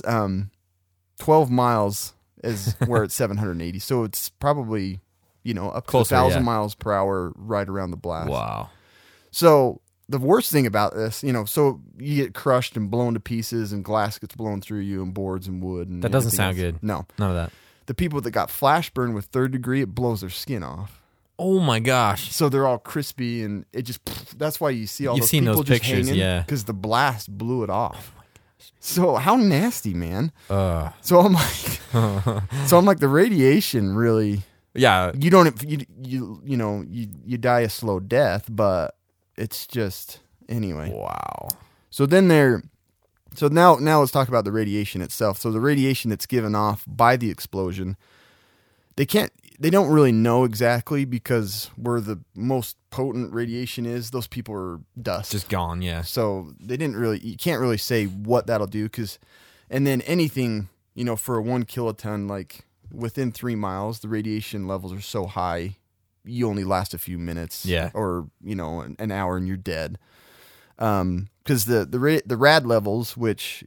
12 miles is where it's 780. So it's probably, up to Closer, 1,000 yeah. miles per hour right around the blast. Wow. So the worst thing about this, so you get crushed and blown to pieces, and glass gets blown through you, and boards and wood. And That doesn't everything sound else. good. No. None of that. The people that got flash burn with third degree, it blows their skin off. Oh my gosh. So they're all crispy, and it just, that's why you see all You've those seen people those just pictures, hanging, yeah. because the blast blew it off. So how nasty, man. Uh, So I'm like, the radiation really, yeah. you don't, you die a slow death, but it's just, anyway. Wow. So now let's talk about the radiation itself. So the radiation that's given off by the explosion, they don't really know exactly, because where the most potent radiation is, those people are dust. Just gone, yeah. So you can't really say what that'll do, and then anything, for a 1 kiloton, like within 3 miles, the radiation levels are so high, you only last a few minutes, Yeah. or, an hour and you're dead. Because the rad levels, which,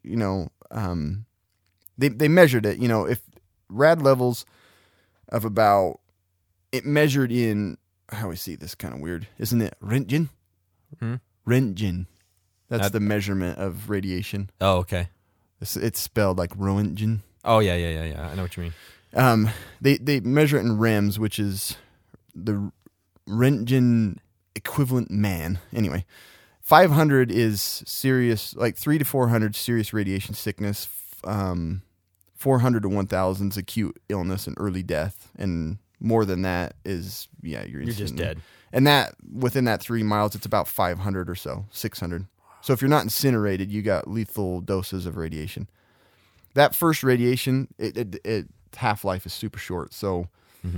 they measured it, if rad levels of about, it measured in, how we see this kind of weird, isn't it? Röntgen? Röntgen. That's the measurement of radiation. Oh, okay. It's spelled like Röntgen. Oh, yeah. I know what you mean. They measure it in REMS, which is the Röntgen equivalent man. Anyway, 500 is serious, like 300 to 400 serious radiation sickness. 400 to 1,000 is acute illness and early death, and more than that is you're just dead. And that within that 3 miles, it's about 500 or so, 600. So if you're not incinerated, you got lethal doses of radiation. That first radiation, it half-life is super short. So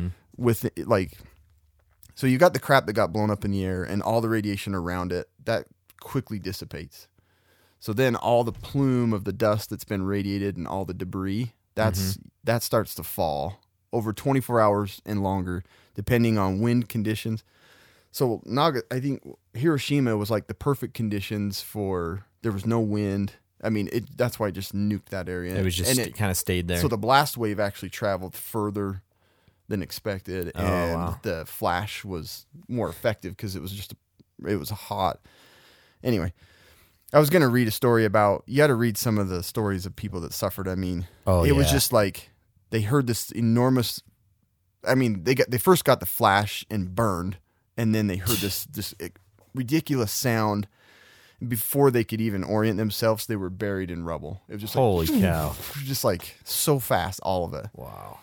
so you got the crap that got blown up in the air and all the radiation around it, that quickly dissipates. So then all the plume of the dust that's been radiated and all the debris, that starts to fall over 24 hours and longer, depending on wind conditions. So I think Hiroshima was like the perfect conditions for, there was no wind. I mean, that's why it just nuked that area. It was just kind of stayed there. So the blast wave actually traveled further than expected, and the flash was more effective because it was hot. Anyway, I was going to read a story about, you got to read some of the stories of people that suffered. I mean, it was just like, they heard this enormous, I mean, they first got the flash and burned, and then they heard this ridiculous sound. Before they could even orient themselves, they were buried in rubble. It was just holy cow. Just like so fast, all of it.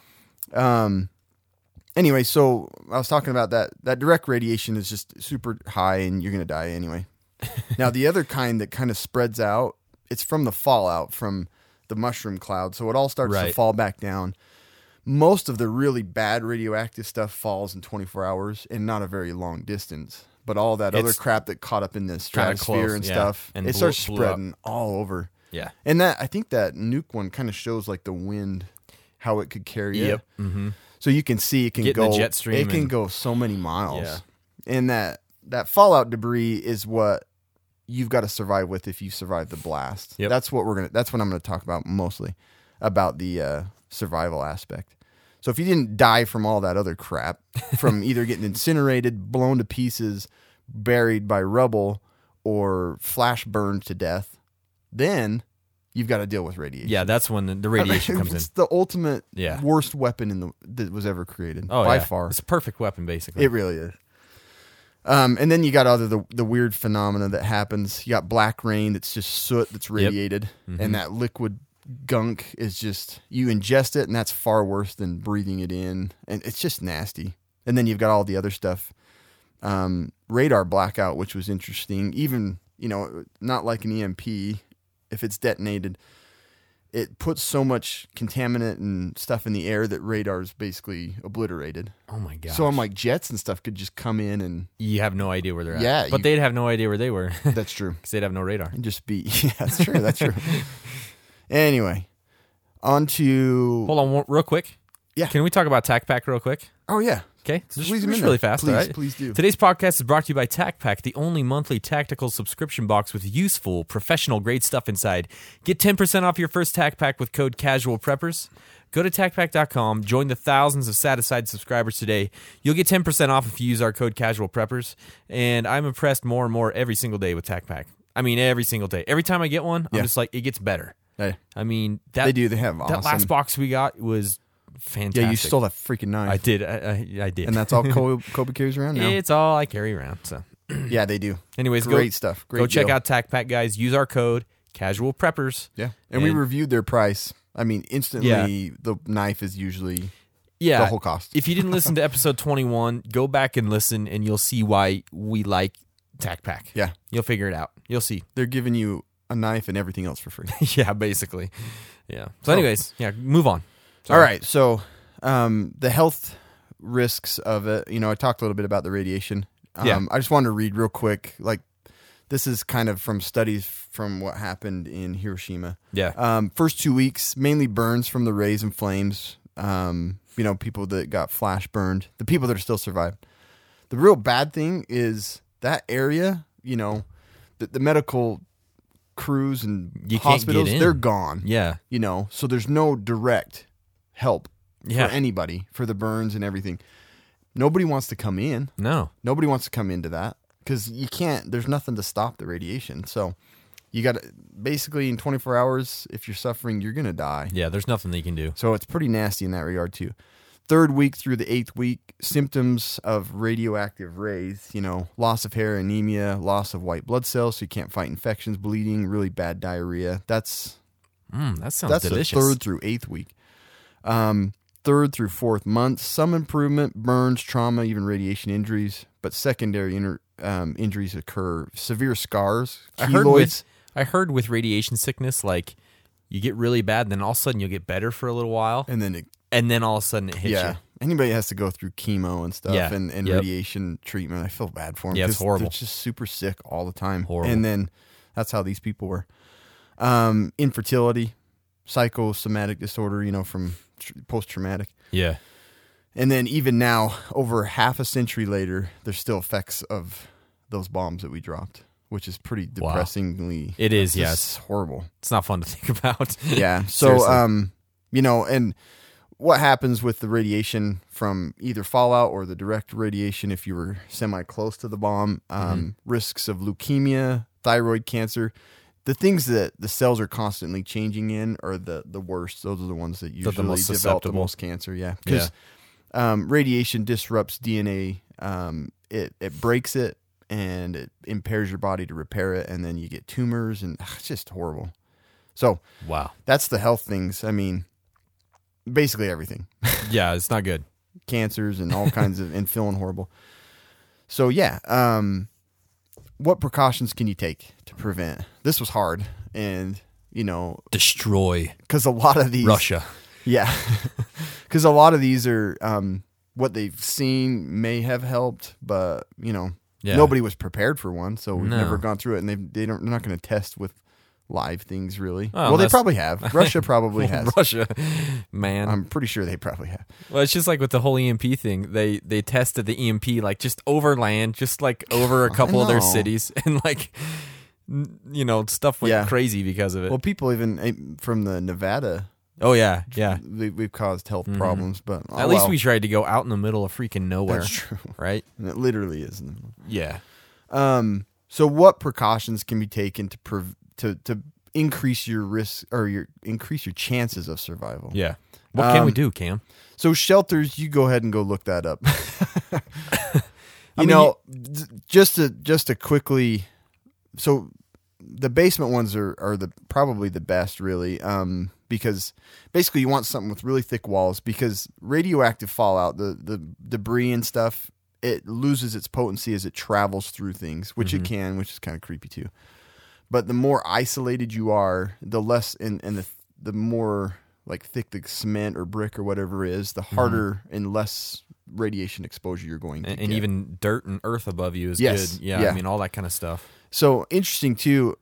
Wow. Anyway, so I was talking about that direct radiation is just super high and you're going to die anyway. Now, the other kind that kind of spreads out, it's from the fallout from the mushroom cloud. So it all starts to fall back down. Most of the really bad radioactive stuff falls in 24 hours and not a very long distance. But all that other crap that caught up in the stratosphere and stuff, and it starts spreading all over. Yeah. And I think that nuke one kind of shows like the wind, how it could carry it. Yep. Mm-hmm. So you can see it can Get in the jet stream it can go so many miles. Yeah. And that fallout debris is what you've got to survive with if you survive the blast. Yep. That's what I'm going to talk about mostly, about the survival aspect. So if you didn't die from all that other crap, from either getting incinerated, blown to pieces, buried by rubble, or flash burned to death, then you've got to deal with radiation. Yeah, that's when the radiation comes in. It's the ultimate worst weapon that was ever created by far. It's a perfect weapon, basically. It really is. And then you got the weird phenomena that happens. You got black rain that's just soot that's radiated, and that liquid gunk is just, you ingest it, and that's far worse than breathing it in, and it's just nasty. And then you've got all the other stuff. Radar blackout, which was interesting. Even, not like an EMP, if it's detonated, it puts so much contaminant and stuff in the air that radar's basically obliterated. Oh my god! So I'm like, jets and stuff could just come in and you have no idea where they're at. Yeah, but they'd have no idea where they were. That's true. Because they'd have no radar. And just be that's true. That's true. Anyway, on to hold on real quick. Yeah, can we talk about TacPack real quick? Oh yeah. Okay, so just Please really fast. Please, all right? please do. Today's podcast is brought to you by TacPack, the only monthly tactical subscription box with useful, professional-grade stuff inside. Get 10% off your first TacPack with code CasualPreppers. Go to TacPack.com, join the thousands of set-aside subscribers today. You'll get 10% off if you use our code CasualPreppers, and I'm impressed more and more every single day with TacPack. I mean, every single day. Every time I get one, I'm just like, it gets better. Hey, I mean, they have awesome. That last box we got was fantastic. Yeah, you stole that freaking knife. I did. I did. And that's all Kobe carries around now? It's all I carry around. So yeah, they do. Anyways, great stuff. Great go check deal. out TacPack, guys. Use our code CasualPreppers. Yeah, and we reviewed their price. I mean, instantly, the knife is usually the whole cost. If you didn't listen to episode 21, go back and listen, and you'll see why we like TacPack. Yeah. You'll figure it out. You'll see. They're giving you a knife and everything else for free. Yeah, basically. Yeah. So anyways, move on. Sorry. All right, so the health risks of it. I talked a little bit about the radiation. Yeah. I just wanted to read real quick. Like, this is kind of from studies from what happened in Hiroshima. Yeah. First 2 weeks, mainly burns from the rays and flames. People that got flash burned, the people that are still survived. The real bad thing is that area, the medical crews and You can't hospitals, get in. they're gone. Yeah. So there's no direct help Yeah. for anybody for the burns and everything. Nobody wants to come in. No. Nobody wants to come into that because you can't, there's nothing to stop the radiation. So you got to, basically in 24 hours, if you're suffering, you're going to die. Yeah, there's nothing they can do. So it's pretty nasty in that regard too. 3rd week through the 8th week, symptoms of radioactive rays, loss of hair, anemia, loss of white blood cells, so you can't fight infections, bleeding, really bad diarrhea. That sounds That's delicious. the 3rd through 8th week. 3rd through 4th month, some improvement, burns, trauma, even radiation injuries, but secondary injuries occur. Severe scars, keloids. I heard with radiation sickness, like you get really bad, then all of a sudden you'll get better for a little while, and then all of a sudden it hits you. Anybody has to go through chemo and stuff Yeah. and Yep. radiation treatment. I feel bad for them. Yeah, it's 'cause horrible. They're just super sick all the time. Horrible. And then that's how these people were. Infertility, psychosomatic disorder, from post-traumatic. Yeah. And then even now, over half a century later, there's still effects of those bombs that we dropped, which is pretty Wow. depressingly. It is, it's yes. just horrible. It's not fun to think about. Yeah. So, Seriously. and what happens with the radiation from either fallout or the direct radiation if you were semi-close to the bomb, risks of leukemia, thyroid cancer, the things that the cells are constantly changing in are the worst. Those are the ones that usually the most develop the susceptible. most cancer. Yeah. Because radiation disrupts DNA. It breaks it and it impairs your body to repair it. And then you get tumors and it's just horrible. So Wow. that's the health things. I mean, basically everything. Yeah, it's not good. Cancers and all kinds of, and feeling horrible. So yeah, what precautions can you take to prevent? This was hard, and Destroy because a lot of these Russia. yeah, because a lot of these are what they've seen may have helped, but Yeah. nobody was prepared for one, so we've No. never gone through it, and they're not going to test with live things really. Oh, Well, they unless- probably have. Russia probably has. Russia, man. I'm pretty sure they probably have. Well, it's just like with the whole EMP thing. They tested the EMP like just over land, just like over a couple of their know. cities, and stuff went Yeah. crazy because of it. Well, people even from the Nevada, Oh yeah. we've caused health problems, but At least we tried to go out in the middle of freaking nowhere. That's true. Right? And it literally is. Yeah. So, what precautions can be taken to increase your risk or increase your chances of survival? Yeah. What can we do, Cam? So, shelters, you go ahead and go look that up. Just to quickly, so the basement ones are probably the best, really, because basically you want something with really thick walls, because radioactive fallout, the debris and stuff, it loses its potency as it travels through things, which it can, which is kind of creepy too. But the more isolated you are, the less and the more like thick the cement or brick or whatever is, the harder and less radiation exposure you're going to And get. even dirt and earth above you is Yes. good. Yeah, Yeah. I mean all that kind of stuff. So interesting too,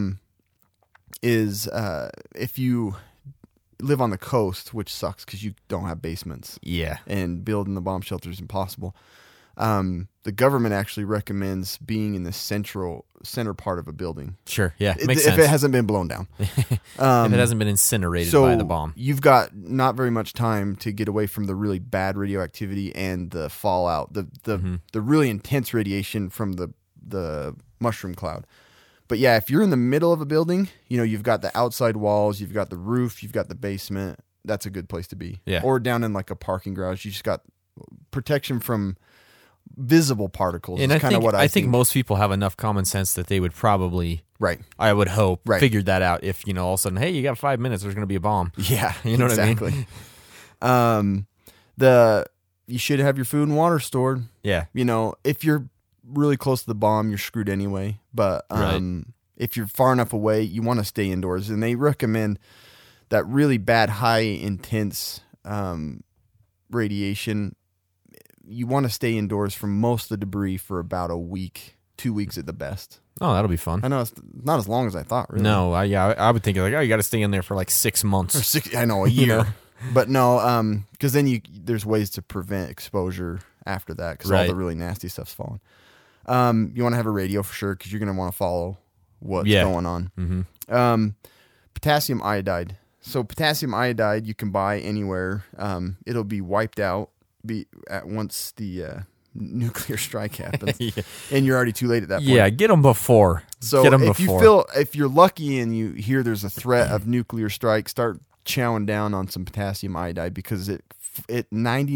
is if you live on the coast, which sucks because you don't have basements, Yeah. and building the bomb shelter is impossible. The government actually recommends being in the center part of a building Sure. Yeah. if Makes sense. it hasn't been blown down. if it hasn't been incinerated So by the bomb. you've got not very much time to get away from the really bad radioactivity and the fallout, the really intense radiation from the mushroom cloud. But yeah, if you're in the middle of a building, you've got the outside walls, you've got the roof, you've got the basement. That's a good place to be. Yeah. Or down in like a parking garage, you just got protection from visible particles. And is I kind of think what I think most people have enough common sense that they would probably, right. I would hope, Right. figured that out. If all of a sudden, hey, you got 5 minutes, there's going to be a bomb. Yeah, You know what I exactly. mean? You should have your food and water stored. Yeah. If you're really close to the bomb, you're screwed anyway. But Right. if you're far enough away, you want to stay indoors. And they recommend that really bad, high intense radiation. you want to stay indoors from most of the debris for about a week, 2 weeks at the best. Oh, that'll be fun. I know it's not as long as I thought, really. No, I would think like, oh, you got to stay in there for like 6 months. Or 6, I know, a year. But no, because then there's ways to prevent exposure after that, because all the really nasty stuff's falling. You want to have a radio for sure, because you're going to want to follow what's going on. Mm-hmm. Potassium iodide. So potassium iodide you can buy anywhere. It'll be wiped out once the nuclear strike happens, and you're already too late at that point. Yeah, get them before. So get 'em if before. if you're lucky and you hear there's a threat of nuclear strike, start chowing down on some potassium iodide, because it's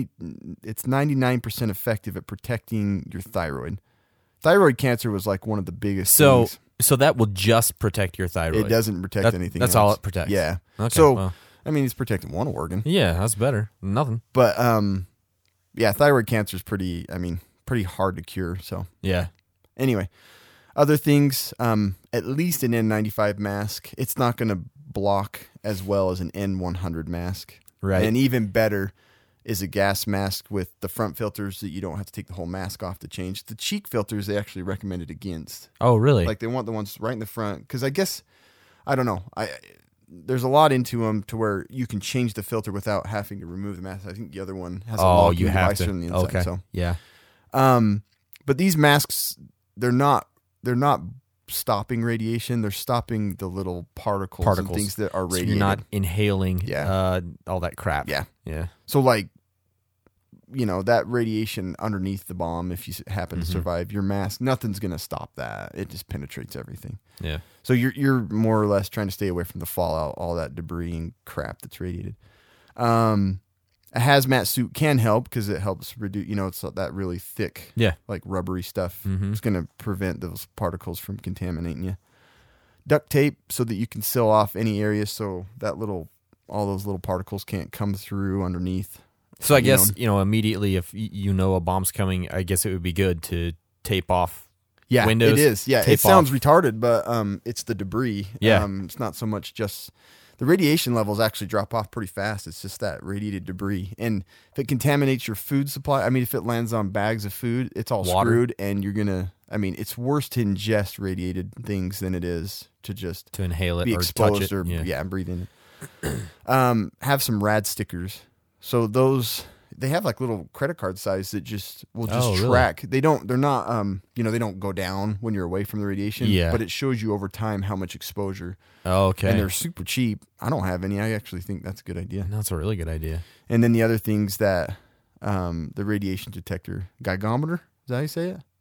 99% effective at protecting your thyroid. Thyroid cancer was like one of the biggest things. So that will just protect your thyroid. It doesn't protect anything That's else. all it protects. Yeah. Okay, So, well. I mean, it's protecting one organ. Yeah, that's better. Nothing. But, yeah, thyroid cancer is pretty hard to cure. So, Yeah. anyway, other things, at least an N95 mask. It's not going to block as well as an N100 mask. Right. And even better is a gas mask with the front filters that you don't have to take the whole mask off to change. The cheek filters they actually recommended against. Oh, really? Like they want the ones right in the front, because I guess, I don't know. There's a lot into them to where you can change the filter without having to remove the mask. I think the other one has a locking device on the inside. Okay. So. Yeah. But these masks, they're not stopping radiation. They're stopping the little particles and things that are So radiated. you're not inhaling all that crap. Yeah. Yeah. So like, that radiation underneath the bomb, if you happen to survive, your mask, nothing's going to stop that. It just penetrates everything. Yeah. So you're more or less trying to stay away from the fallout, all that debris and crap that's radiated. A hazmat suit can help because it helps reduce, it's that really thick, like rubbery stuff. It's going to prevent those particles from contaminating you. Duct tape so that you can seal off any area so that all those little particles can't come through underneath. So I guess, immediately if a bomb's coming, I guess it would be good to tape off windows. It is. Yeah, it sounds retarded, but it's the debris. Yeah. It's not so much just the radiation levels actually drop off pretty fast. It's just that radiated debris. And if it contaminates your food supply, if it lands on bags of food, it's all screwed, and you're going to, it's worse to ingest radiated things than it is to inhale it be or exposed touch it. Breathe in it. Have some rad stickers. So they have like little credit card size that will track. Really? They're not, they don't go down when you're away from the radiation, but it shows you over time how much exposure. Oh, okay. And they're super cheap. I don't have any. I actually think that's a good idea. That's a really good idea. And then the other things that, the radiation detector, gygometer, is that how you say it?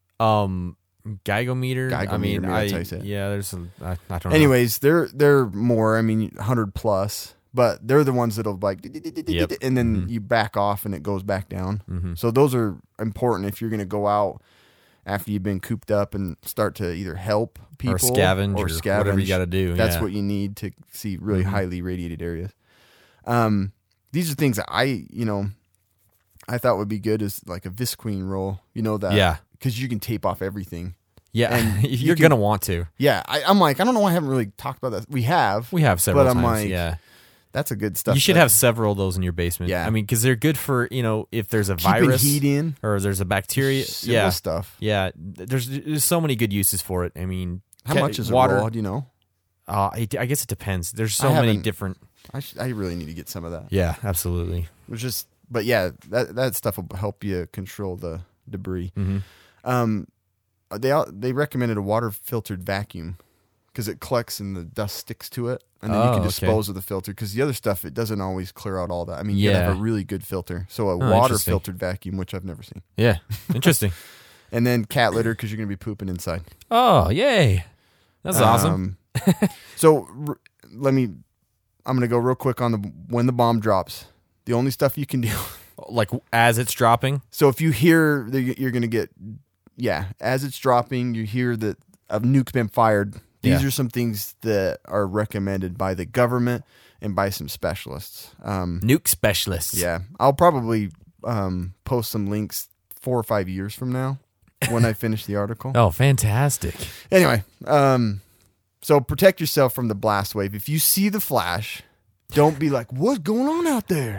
Gygometer. That's how you say it. Yeah, there's I don't know. Anyways, they're more, 100 plus. But they're the ones that'll like, and then you back off and it goes back down. So those are important if you're going to go out after you've been cooped up and start to either help people or scavenge or whatever you got to do. That's what you need to see really highly radiated areas. These are things that I thought would be good is like a Visqueen roll. Because you can tape off everything. Yeah, and you're going to want to. Yeah, I'm like, I don't know why I haven't really talked about that. We have several but times. I'm like, yeah. That's a good stuff. You should have several of those in your basement. Yeah. Because they're good for, if there's a keeping virus heat in or there's a bacteria. Simple stuff. Yeah. There's so many good uses for it. How much is water? A roll? Do you know? I guess it depends. There's so many different. I really need to get some of that. Yeah, absolutely. But yeah, that stuff will help you control the debris. They recommended a water filtered vacuum because it collects and the dust sticks to it, and then you can dispose of the filter. Because the other stuff, it doesn't always clear out all that. You gotta have a really good filter. So a water filtered vacuum, which I've never seen. Yeah, interesting. And then cat litter because you're gonna be pooping inside. Oh, yay! That's awesome. So I'm gonna go real quick on when the bomb drops. The only stuff you can do, like as it's dropping. So if you hear that you're gonna get, as it's dropping, you hear that a nuke's been fired. These are some things that are recommended by the government and by some specialists. Nuke specialists. Yeah. I'll probably post some links 4 or 5 years from now when I finish the article. Oh, fantastic. Anyway, so protect yourself from the blast wave. If you see the flash, don't be like, what's going on out there?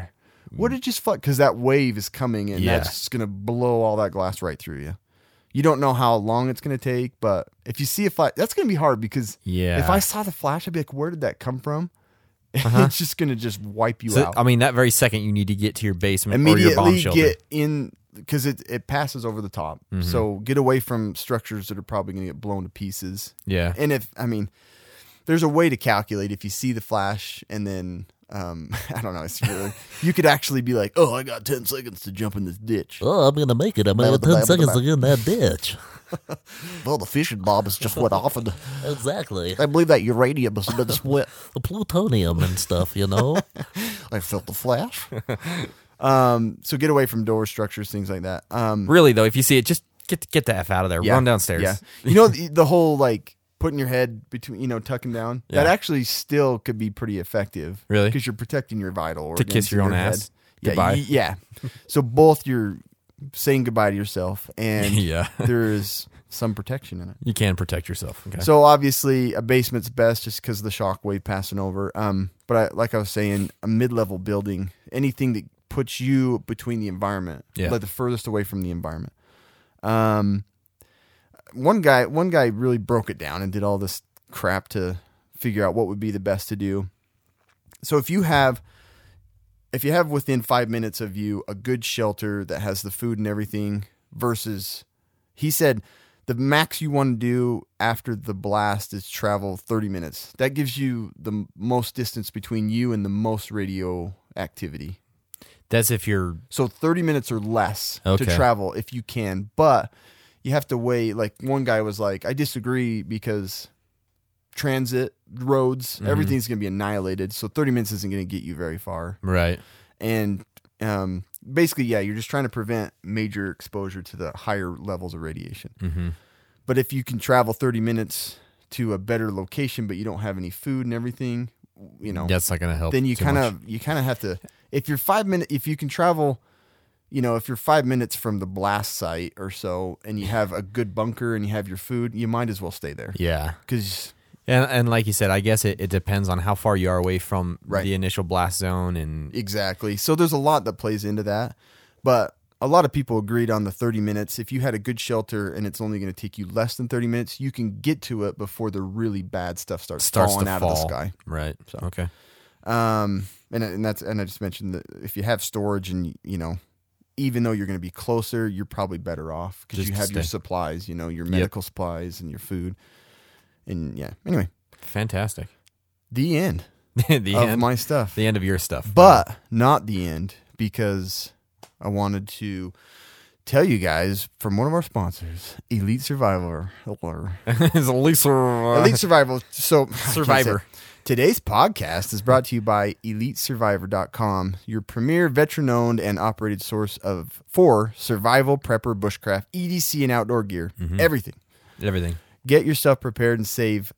What did just fuck? Because that wave is coming and Yeah. that's just going to blow all that glass right through you. You don't know how long it's going to take, but if you see a flash, that's going to be hard because Yeah. if I saw the flash, I'd be like, where did that come from? It's just going to just wipe you So, out. I mean, that very second you need to get to your basement or your bomb Immediately shelter. get in because it passes over the top. Mm-hmm. So get away from structures that are probably going to get blown to pieces. Yeah. And there's a way to calculate if you see the flash and then I don't know. It's really, you could actually be like, oh, I got 10 seconds to jump in this ditch. Oh, I'm gonna make it. I'm gonna have 10 seconds to get in that ditch. Well, the fishing bobbers just went off, and Exactly. I believe that uranium must have been split. The plutonium and stuff, you know. I felt the flash. So get away from door structures, things like that. Really though, if you see it, just get the F out of there. Yeah. Run downstairs. Yeah, you know the whole like putting your head between, tucking down. Yeah. That actually still could be pretty effective. Really? because you're protecting your vital organs. To kiss your in own head. ass? Yeah, Goodbye. yeah. So both you're saying goodbye to yourself, and Yeah. there is some protection in it. You can protect yourself. Okay. So obviously a basement's best just because of the shock wave passing over. But like I was saying, a mid-level building, anything that puts you between the environment, Yeah. like the furthest away from the environment. One guy really broke it down and did all this crap to figure out what would be the best to do. So if you have within 5 minutes of you a good shelter that has the food and everything versus, he said, the max you want to do after the blast is travel 30 minutes. That gives you the most distance between you and the most radioactivity. That's if you're So 30 minutes or less Okay. to travel if you can. But you have to weigh, like one guy was like, I disagree because transit, roads, everything's going to be annihilated. So 30 minutes isn't going to get you very far. right. And basically, yeah, you're just trying to prevent major exposure to the higher levels of radiation. Mm-hmm. But if you can travel 30 minutes to a better location, but you don't have any food and everything, That's not gonna help. then you too kind much. of have to. If you're 5 minutes, if you can travel, if you're 5 minutes from the blast site or so, and you have a good bunker and you have your food, you might as well stay there. Yeah. Because And like you said, I guess it depends on how far you are away from Right. the initial blast zone and exactly. So there's a lot that plays into that, but a lot of people agreed on the 30 minutes. If you had a good shelter and it's only going to take you less than 30 minutes, you can get to it before the really bad stuff starts falling to out fall. of the sky. Right. So. Okay. And I just mentioned that if you have storage and even though you're going to be closer, you're probably better off because Just you to have your stay. supplies, your medical supplies and your food. And yeah, anyway, Fantastic. the end the of end. my stuff. The end of your stuff. But not the end, because I wanted to tell you guys from one of our sponsors, Elite Survivor. it's a Lisa. Elite Survival. So Survivor. Today's podcast is brought to you by EliteSurvivor.com, your premier veteran-owned and operated source for survival, prepper, bushcraft, EDC, and outdoor gear. Everything. Everything. Get yourself prepared and save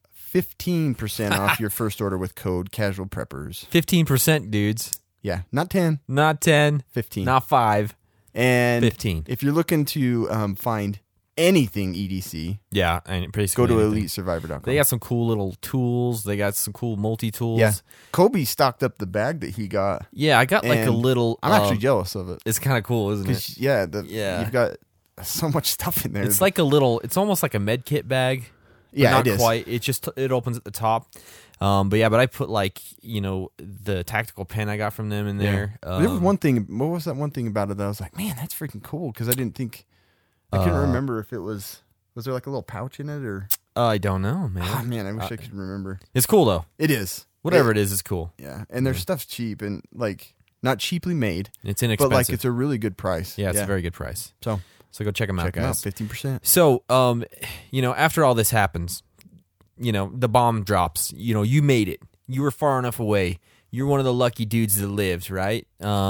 15% off your first order with code Casual Preppers. 15%, dudes. Yeah, not 10, Not 10. 15. Not 5. And 15. if you're looking to find anything EDC, Yeah. And basically go to anything. EliteSurvivor.com. They got some cool little tools. They got some cool multi-tools. Yeah. Kobe stocked up the bag that he got. Yeah, I got like a And little... I'm actually jealous of it. It's kind of cool, isn't it? 'Cause, yeah, Yeah. you've got so much stuff in there. It's like a little... It's almost like a med kit bag. But Yeah, not it is. quite. It just... It opens at the top. But I put like, the tactical pen I got from them in there. There was one thing. What was that one thing about it that I was like, man, that's freaking cool? Because I didn't think, I couldn't remember if it was there like a little pouch in it or? I don't know, man. Oh man, I wish I could remember. It's cool though. It is. Whatever it is, it's cool. Yeah, and their stuff's cheap and like not cheaply made, It's inexpensive. but like it's a really good price. yeah, it's a very good price. So So go check them out, check it out, guys. 15%. So, after all this happens, the bomb drops. You made it. You were far enough away. You're one of the lucky dudes that lived, right?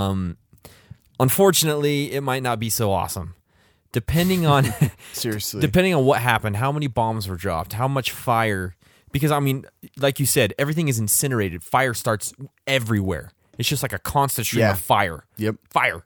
Unfortunately, it might not be so awesome. Depending on Seriously. depending on what happened, how many bombs were dropped, how much fire. Because like you said, everything is incinerated. Fire starts everywhere. It's just like a constant stream Yeah. of fire. Yep. Fire.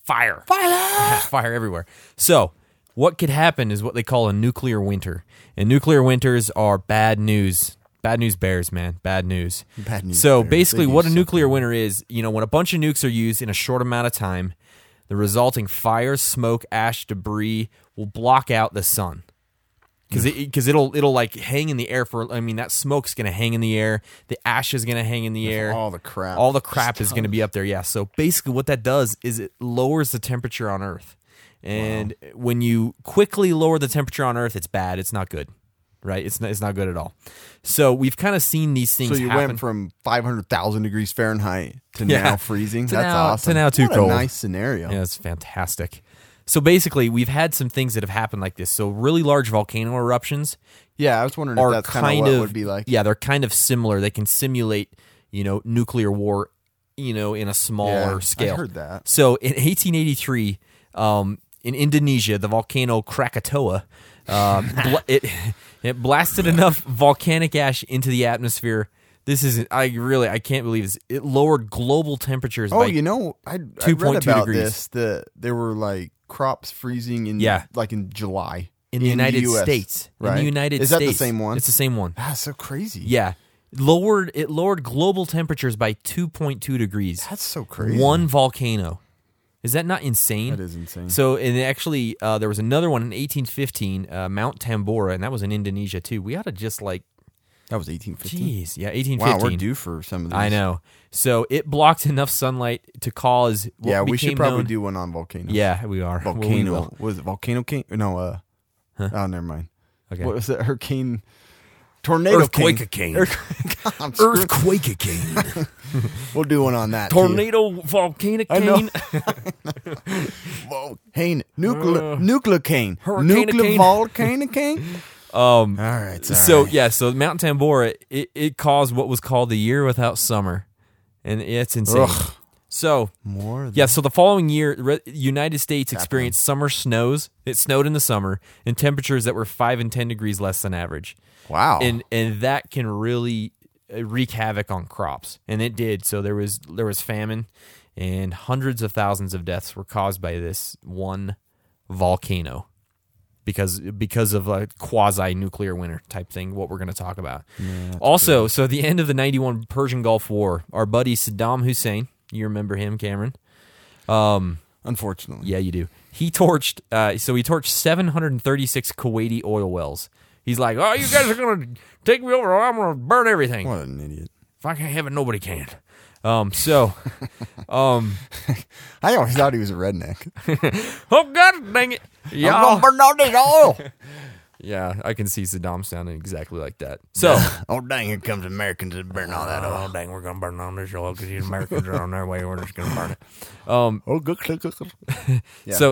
Fire everywhere. So, what could happen is what they call a nuclear winter. And nuclear winters are bad news Bad news bears, man. Bad news. Bad news So bears. basically, They what do a nuclear something. winter is, when a bunch of nukes are used in a short amount of time, the resulting fire, smoke, ash, debris will block out the sun. Because it'll like hang in the air that smoke's gonna hang in the air, the ash is gonna hang in the air, all the crap. all the crap is gonna be up there. Yeah. So basically, what that does is it lowers the temperature on Earth, and when you quickly lower the temperature on Earth, it's bad. It's not good, right? It's not good at all. So we've kind of seen these things. So you happen. went from 500,000 degrees Fahrenheit to Yeah. now freezing. To That's now- awesome. to now too What cold. A nice scenario. Yeah, it's fantastic. So basically, we've had some things that have happened like this. So really large volcano eruptions Yeah, I was wondering are if that's kind of what it would be like. Yeah, they're kind of similar. They can simulate, nuclear war, in a smaller Yeah, scale. I heard that. So in 1883, in Indonesia, the volcano Krakatoa, it blasted enough volcanic ash into the atmosphere. This is I can't believe this. It lowered global temperatures Oh, by I read 2.2 about degrees. this. That there were like crops freezing in like in July in the United US, States. Right? In the United Is States. that the same one? It's the same one. That's so crazy. Yeah. It lowered global temperatures by 2.2 degrees. That's so crazy. One volcano. Is that not insane? That is insane. So, and actually, there was another one in 1815, Mount Tambora, and that was in Indonesia too. We ought to just that was 1815. geez, yeah, 1815. Wow, we're due for some of these. I know. So it blocked enough sunlight to cause. What Yeah, we should became probably known- do one on volcanoes. Yeah, we are. Well, we Volcano. will. Was it Volcano King? No, oh, never mind. Okay. What was it? Hurricane. Tornado Earthquake King. king. I'm screwed. Earthquake king. We'll do one on that. Tornado volcano I know. king. Cane. Nuclear cane. Hurricane Nuclear cane. volcano cane. All right. So yeah, Mount Tambora it caused what was called the year without summer, and it's insane. Ugh. So More than yeah, so the following year, United States experienced summer snows. It snowed in the summer, and temperatures that were 5 and 10 degrees less than average. Wow. And that can really wreak havoc on crops, and it did. So there was famine, and hundreds of thousands of deaths were caused by this one volcano because of a quasi nuclear winter type thing. What we're going to talk about. Also, so at the end of the 91 Persian Gulf War, our buddy Saddam Hussein, you remember him, Cameron? Unfortunately. Yeah, you do. He torched 736 Kuwaiti oil wells. He's like, oh, you guys are going to take me over, or I'm going to burn everything. What an idiot. If I can't have it, nobody can. I always thought he was a redneck. Oh, God dang it. I'm gonna burn all this oil. Yeah, I can see Saddam sounding exactly like that. So, Oh, dang, here comes Americans to burn all that oil. oh, dang, we're going to burn all this oil because these Americans are on their way. We're just going to burn it. Oh, good. Yeah. So,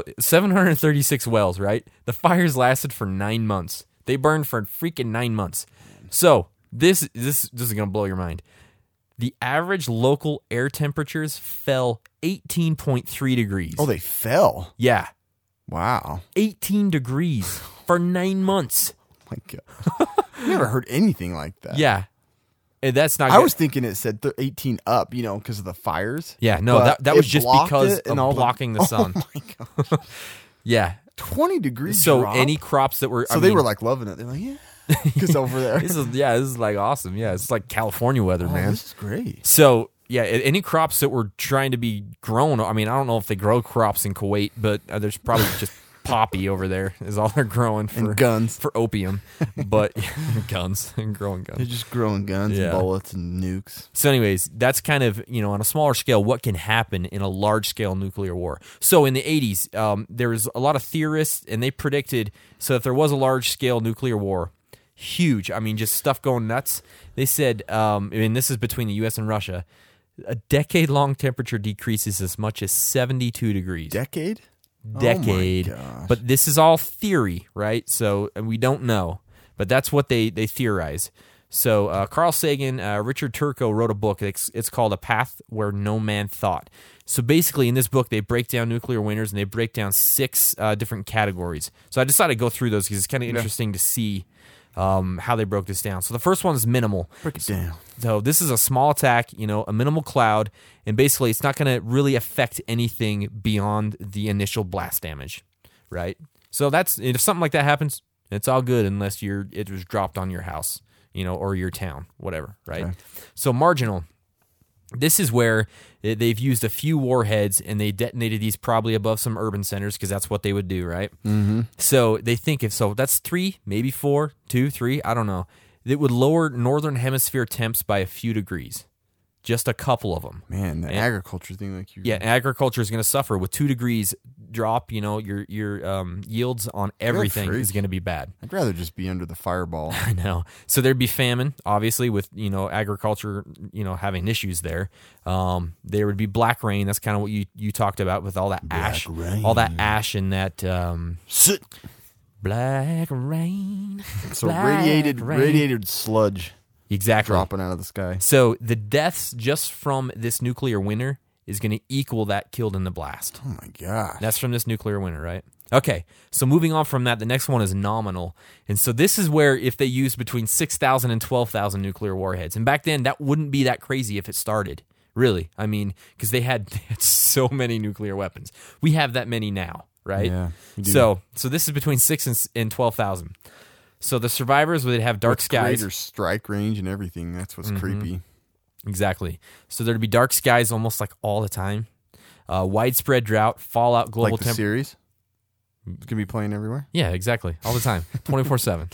736 wells, right? The fires lasted for 9 months. They burned for freaking 9 months. So, this is going to blow your mind. The average local air temperatures fell 18.3 degrees. Oh, they fell. Yeah, Wow. 18 degrees for 9 months. My God. Never heard anything like that. Yeah. And that's not I good. was thinking it said 18 up, because of the fires. Yeah, no, But that was it just blocked because it of and all blocking the sun. Oh, my God. Yeah. 20 degrees So drop? any crops that were So they were like loving it. They're like, yeah. Because over there. this is like awesome. Yeah, it's like California weather, Oh, man. this is great. So, yeah, any crops that were trying to be grown, I mean, I don't know if they grow crops in Kuwait, but there's probably just poppy over there is all they're growing for And guns. for opium. But guns and growing guns. They're just growing guns Yeah. and bullets and nukes. So anyways, that's kind of, on a smaller scale, what can happen in a large-scale nuclear war. So in the 80s, there was a lot of theorists, and they predicted, so if there was a large-scale nuclear war, huge, I mean, just stuff going nuts, they said, and this is between the U.S. and Russia, a decade-long temperature decreases as much as 72 degrees. Decade? Decade. Oh my gosh. But this is all theory, right? So and we don't know, but that's what they theorize. So Carl Sagan, Richard Turco wrote a book. It's called A Path Where No Man Thought. So basically, in this book, they break down nuclear winters, and they break down 6 different categories. So I decided to go through those because it's kind of interesting to see how they broke this down. So the first one is minimal. Break it down. So this is a small attack, a minimal cloud, and basically it's not going to really affect anything beyond the initial blast damage, right? So if something like that happens, it's all good unless it was dropped on your house. or your town, whatever, right? Okay. So marginal. This is where they've used a few warheads and they detonated these probably above some urban centers because that's what they would do, right? Mm-hmm. So they think that's 3, maybe 4, 2, 3, I don't know. It would lower northern hemisphere temps by a few degrees. Just a couple of them. Man, the agriculture thing, like you. Yeah, agriculture is going to suffer with 2 degrees drop. Your yields on everything is going to be bad. I'd rather just be under the fireball. I know. So there'd be famine, obviously, with agriculture, having issues there. There would be black rain. That's kind of what you talked about with all that ash, all that ash and that Soot. black rain. So black rain. radiated sludge Exactly. dropping out of the sky. So the deaths just from this nuclear winter is going to equal that killed in the blast. Oh my god. That's from this nuclear winter, right? Okay, so moving on from that, the next one is nominal. And so this is where if they use between 6,000 and 12,000 nuclear warheads. And back then, that wouldn't be that crazy if it started, really. I mean, because they had so many nuclear weapons. We have that many now, right? Yeah, we do. So this is between 6 and 12,000. So the survivors would have dark skies. Greater strike range and everything. That's what's creepy. Exactly. So there'd be dark skies almost like all the time. Widespread drought, fallout, global Like the series? It's going to be playing everywhere? Yeah, exactly. All the time. 24/7.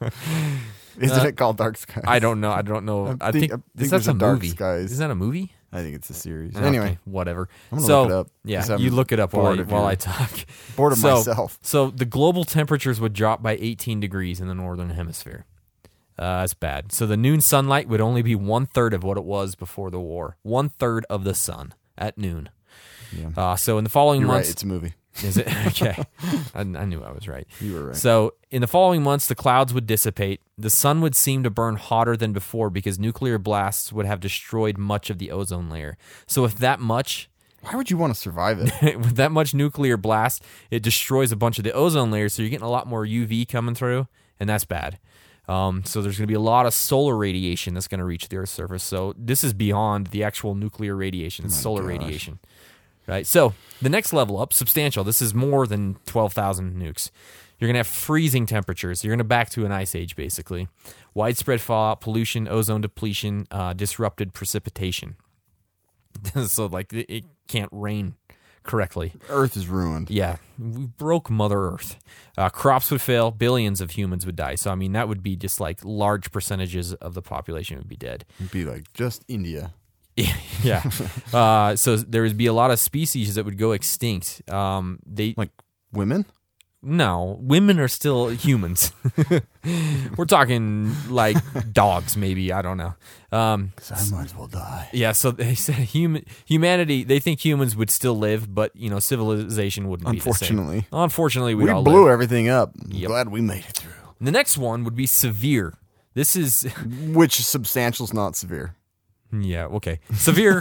Isn't it called Dark Skies? I don't know. I think there's that's a Dark movie. Skies. Is that a movie? I think it's a series. Okay, Anyway, whatever. I'm gonna so, look it up. Yeah, 'cause I'm you look it up bored while of I you. talk. Bored of myself. So the global temperatures would drop by 18 degrees in the northern hemisphere. That's bad. So the noon sunlight would only be 1/3 of what it was before the war. 1/3 of the sun at noon. Yeah. So in the following You're months, right. It's a movie. is it okay? I knew I was right. You were right. So in the following months, the clouds would dissipate. The sun would seem to burn hotter than before because nuclear blasts would have destroyed much of the ozone layer. So with that much, Why would you want to survive it? with that much nuclear blast, it destroys a bunch of the ozone layer. So you're getting a lot more UV coming through, and that's bad. So there's going to be a lot of solar radiation that's going to reach the Earth's surface. So this is beyond the actual nuclear radiation. It's solar radiation. Right. So the next level up, substantial. This is more than 12,000 nukes. You're going to have freezing temperatures. You're going to back to an ice age, basically. Widespread fallout, pollution, ozone depletion, disrupted precipitation. So, it can't rain correctly. Earth is ruined. Yeah, we broke Mother Earth. Crops would fail. Billions of humans would die. So, I mean, that would be just large percentages of the population would be dead. It'd be like just India. Yeah. So there would be a lot of species that would go extinct. Like women? No, women are still humans. We're talking like dogs, maybe. I don't know. Because I might as well die. Yeah. So they said humanity. They think humans would still live, but civilization wouldn't. Unfortunately. Be the same. Unfortunately, We all blew live. everything up. Yep. Glad we made it through. The next one would be severe. This is Which substantial's not severe. yeah okay severe.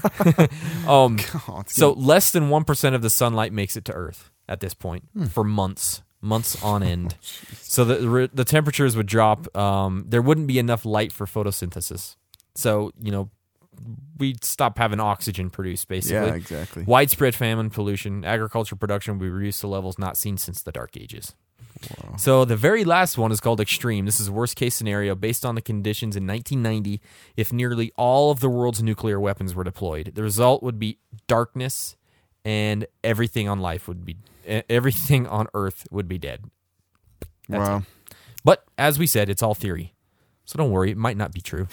So less than 1% of the sunlight makes it to Earth at this point for months on end. So the temperatures would drop. There wouldn't be enough light for photosynthesis. So we'd stop having oxygen produced, basically. Yeah, exactly. Widespread famine, pollution, agriculture production would be reduced to levels not seen since the Dark Ages. Wow. So the very last one is called extreme. This is worst case scenario based on the conditions in 1990 if nearly all of the world's nuclear weapons were deployed. The result would be darkness, and everything on Earth would be dead. That's Wow. it. But as we said, it's all theory. So don't worry, it might not be true.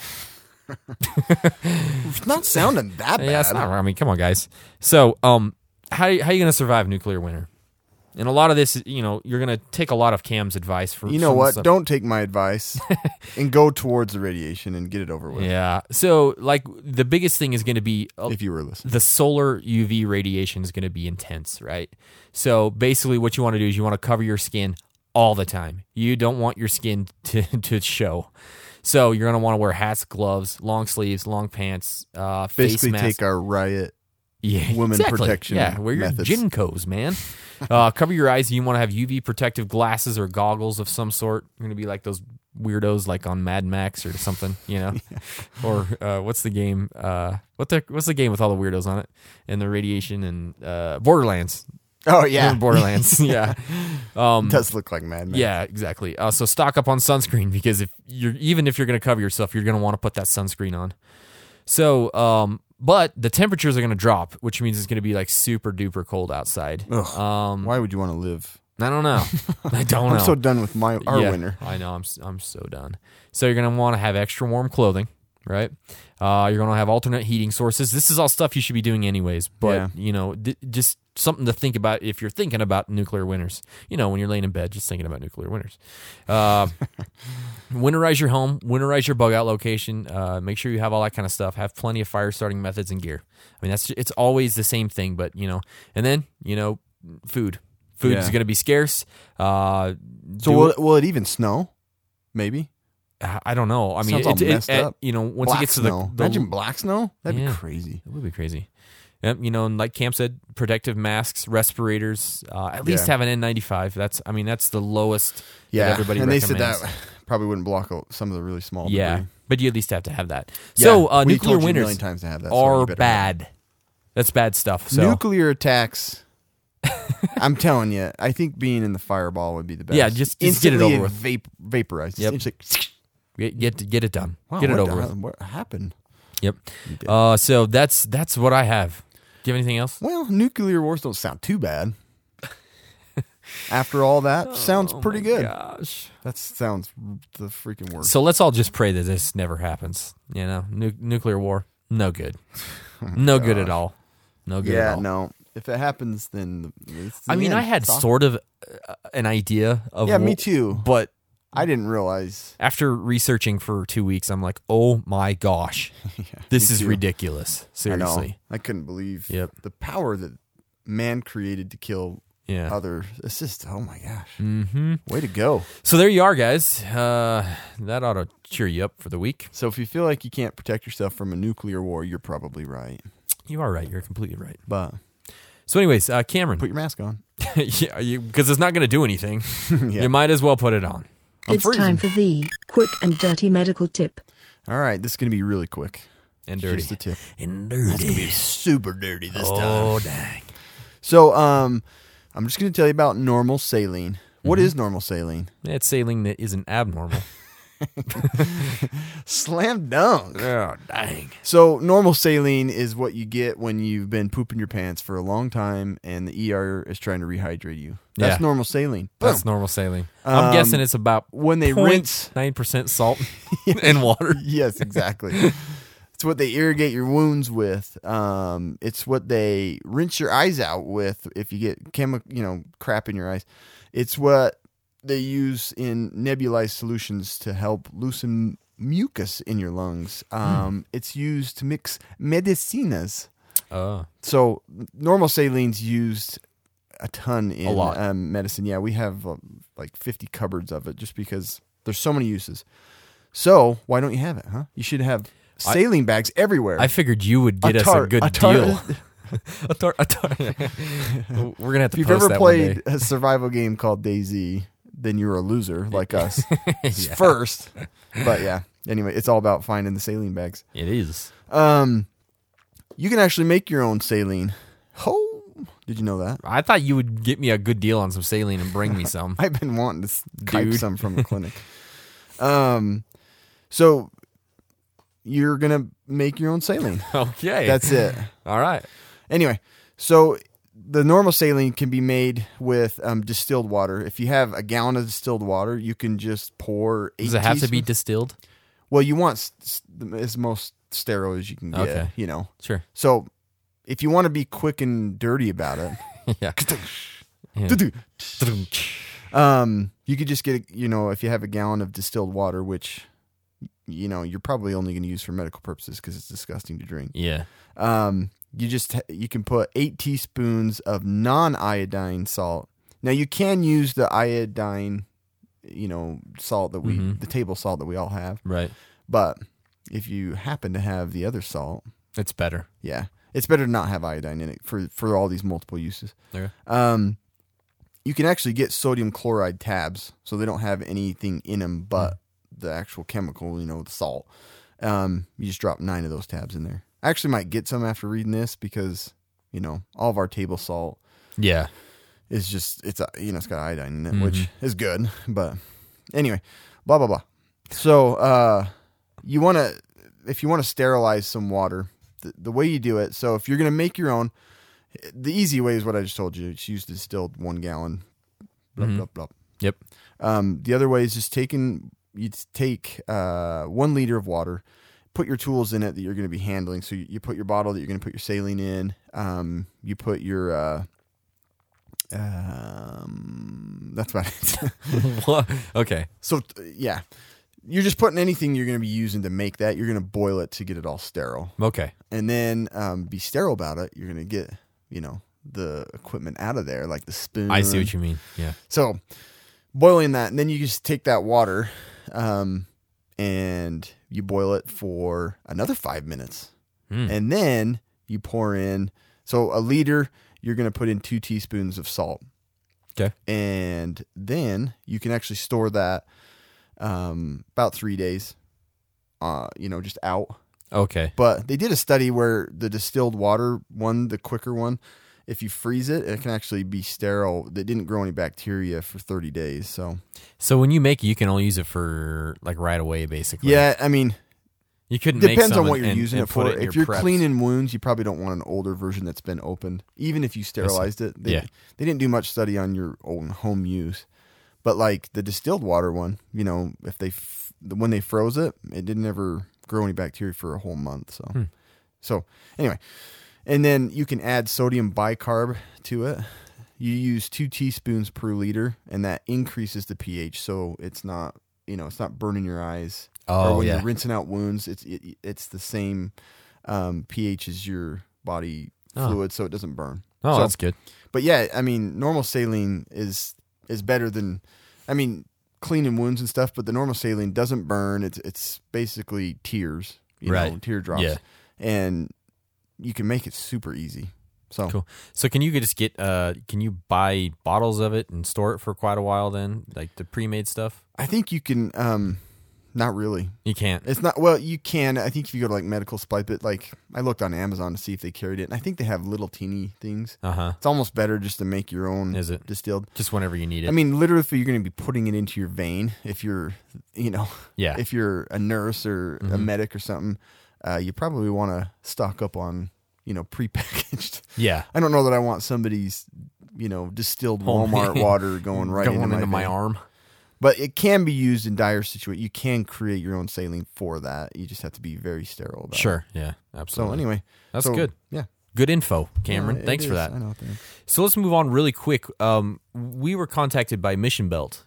It's not sounding that bad. Yeah, it's not. I mean, come on, guys. So, how are you going to survive nuclear winter? And a lot of this, you're going to take a lot of Cam's advice for. You know some what? stuff. Don't take my advice and go towards the radiation and get it over with. Yeah. So, the biggest thing is going to be If you were listening. the solar UV radiation is going to be intense, right? So, basically, what you want to do is you want to cover your skin all the time. You don't want your skin to show. So, you're going to want to wear hats, gloves, long sleeves, long pants, face Basically mask. take our riot Yeah, women exactly. protection Yeah, wear your methods. Jinkos, man. Cover your eyes. You want to have UV protective glasses or goggles of some sort. You're going to be like those weirdos like on Mad Max or something, Or what's the game? What's the game with all the weirdos on it and the radiation and Borderlands. Oh yeah, Borderlands. Yeah. It does look like Mad Max. Yeah, exactly. So stock up on sunscreen because if you're going to cover yourself, you're going to want to put that sunscreen on. So, but the temperatures are going to drop, which means it's going to be like super duper cold outside. Ugh. Why would you want to live? I don't know. I don't know. I'm so done with our Yeah, winter. I know. I'm so done. So you're going to want to have extra warm clothing, right? You're going to have alternate heating sources. This is all stuff you should be doing anyways, but just something to think about if you're thinking about nuclear winters. When you're laying in bed, just thinking about nuclear winters. Winterize your home, winterize your bug out location. Make sure you have all that kind of stuff. Have plenty of fire starting methods and gear. I mean, it's always the same thing, but and then food. Food is going to be scarce. So will it even snow? Maybe. I don't know. I mean, Sounds all messed up. Once Black it gets to snow. the Imagine black snow. That'd Yeah. be crazy. It would be crazy. Yep, and like Cam said, protective masks, respirators. At least have an N95. That's the lowest. Yeah, that everybody and recommends. they said that probably wouldn't block out some of the really small. Yeah, debris. but you at least have to have that. Yeah, So we nuclear told you a winters million times to have that, so are you better have bad. That's bad stuff. So Nuclear attacks. I'm telling you, I think being in the fireball would be the best. Yeah, just get it Instantly over with. Vaporize. Yep. It's like, get it done. wow, Get it what over the- with. What happened? Yep. So that's what I have. Do you have anything else? Well, nuclear wars don't sound too bad. After all that, sounds pretty good. Gosh. That sounds the freaking worst. So let's all just pray that this never happens. Nuclear war, no good. No good at all. No good at all. no. If it happens, then it's the I mean, end. I had Stop. sort of an idea of Yeah, me too. But I didn't realize. after researching for 2 weeks, I'm like, oh my gosh, this me is too. ridiculous. I know. Seriously. I couldn't believe Yep. the power that man created to kill Yeah. others. It's just, oh my gosh. Mm-hmm. Way to go. So there you are, guys. That ought to cheer you up for the week. So if you feel like you can't protect yourself from a nuclear war, you're probably right. You are right. You're completely right. But So anyways, Cameron. put your mask on. Yeah, because it's not going to do anything. Yeah. You might as well put it on. I'm It's freezing. time for the quick and dirty medical tip. All right, this is going to be really quick. And dirty. Just a tip. And dirty. Super dirty this Oh, dang. So, I'm just going to tell you about normal saline. What Mm-hmm. is normal saline? It's saline that isn't abnormal. Slam dunk. Oh, dang. So, normal saline is what you get when you've been pooping your pants for a long time and the ER is trying to rehydrate you. That's Yeah. normal saline. That's Boom. normal saline. I'm guessing it's about when they rinse 0.9% salt and water. Yes, exactly. It's what they irrigate your wounds with. It's what they rinse your eyes out with if you get crap in your eyes. It's what they use in nebulized solutions to help loosen mucus in your lungs. It's used to mix medicinas. Oh. So normal saline's used a ton in A lot. medicine. Yeah, we have like 50 cupboards of it just because there's so many uses. So why don't you have it, huh? You should have saline bags everywhere. I figured you would get us a good deal. a tart. We're going to have to If you've post ever that played one day. a survival game called DayZ, then you're a loser like us. Yeah. First. But yeah, anyway, it's all about finding the saline bags. It is. You can actually make your own saline. Oh, did you know that? I thought you would get me a good deal on some saline and bring me some. I've been wanting to type Dude. some from the clinic. So you're going to make your own saline. Okay. That's it. All right. Anyway, so the normal saline can be made with distilled water. If you have a gallon of distilled water, you can just pour 8 Does it have to be teaspoons- distilled? Well, you want as most sterile as you can get, Okay. Sure. So if you want to be quick and dirty about it, Yeah. you could just get, if you have a gallon of distilled water, which, you're probably only going to use for medical purposes because it's disgusting to drink. Yeah. You can put 8 teaspoons of non-iodine salt. Now you can use the iodine, salt that the table salt that we all have. Right. But if you happen to have the other salt, It's better. yeah, it's better to not have iodine in it for all these multiple uses. Okay. You can actually get sodium chloride tabs, so they don't have anything in them but the actual chemical, the salt. You just drop 9 of those tabs in there. I actually might get some after reading this because, all of our table salt, Yeah. is just it's got iodine in it, which is good. But anyway, blah blah blah. So if you want to sterilize some water, the way you do it. So if you're gonna make your own, the easy way is what I just told you. Just use distilled 1 gallon. Blah blah blah. Yep. The other way is just take 1 liter of water, put your tools in it that you're going to be handling. So you put your bottle that you're going to put your saline in. You put your that's about it. What? Okay. So yeah, you're just putting anything you're going to be using to make that. You're going to boil it to get it all sterile, Okay. and then be sterile about it. You're going to get the equipment out of there, like the spoon. I see what you mean. Yeah. So boiling that, and then you just take that water, and you boil it for another 5 minutes, and then you pour in. So a liter, you're going to put in 2 teaspoons of salt. Okay. And then you can actually store that about 3 days, just out. Okay. But they did a study where the distilled water one, the quicker one, if you freeze it, it can actually be sterile. They didn't grow any bacteria for 30 days. So when you make it, you can only use it for like right away, basically. yeah, I mean, You couldn't make depends some on what and- you're and- using and it put for. it in If your you're preps. cleaning wounds, you probably don't want an older version that's been opened, even if you sterilized it. They didn't do much study on your own home use. But like the distilled water one, if when they froze it, it didn't ever grow any bacteria for a whole month. So anyway, and then you can add sodium bicarb to it. You use 2 teaspoons per liter, and that increases the pH, so it's not burning your eyes. Oh, or when yeah. you're rinsing out wounds, it's the same pH as your body fluid, so it doesn't burn. Oh, So- that's good. But yeah, I mean, normal saline is better than, cleaning wounds and stuff. But the normal saline doesn't burn. It's basically tears, teardrops, Yeah. and you can make it super easy. So Cool. So can you just get? Can you buy bottles of it and store it for quite a while? Then, like the pre-made stuff. I think you can. Not really. You can't. It's not. Well, you can. I think if you go to like medical supply, but like I looked on Amazon to see if they carried it, and I think they have little teeny things. It's almost better just to make your own. Is it? Distilled? Just whenever you need it. I mean, literally, if you're going to be putting it into your vein, if you're, Yeah. if you're a nurse or a medic or something, you probably want to stock up on, prepackaged. Yeah. I don't know that I want somebody's, distilled Walmart water going right Going into my my vein. arm. But it can be used in dire situations. You can create your own saline for that. You just have to be very sterile about it. Sure. Yeah. So Absolutely. anyway, That's good. Yeah. Good info, Cameron. Yeah, it Thanks for is. that. I know. Thanks. So let's move on really quick. We were contacted by Mission Belt.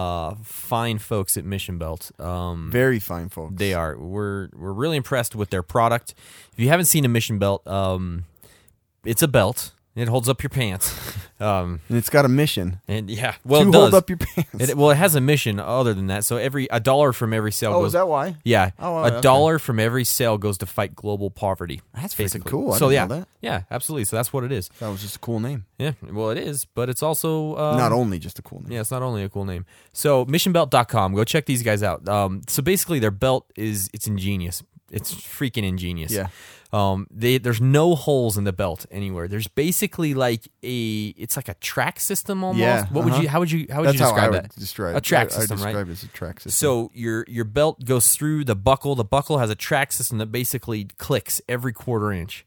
Fine folks at Mission Belt. Very fine folks. They are. We're really impressed with their product. If you haven't seen a Mission Belt, it's a belt. It holds up your pants. And it's got a mission. And yeah, To well, it hold does. up your pants. It has a mission other than that. So $1 from every sale goes. Is that why? Yeah, Oh, wow, $1 from every sale goes to fight global poverty. That's freaking basically cool. I so didn't yeah, know that. yeah, absolutely. So that's what it is. That was just a cool name. Yeah, well, it is, but it's also Not only just a cool name. Yeah, it's not only a cool name. So missionbelt.com, go check these guys out. So basically their belt it's ingenious. It's freaking ingenious. Yeah. There's no holes in the belt anywhere. There's basically like it's like a track system almost. Yeah, What would you how would you That's describe how I that? would describe A track I system, right? describe it as a track system. So your belt goes through the buckle. The buckle has a track system that basically clicks every quarter inch.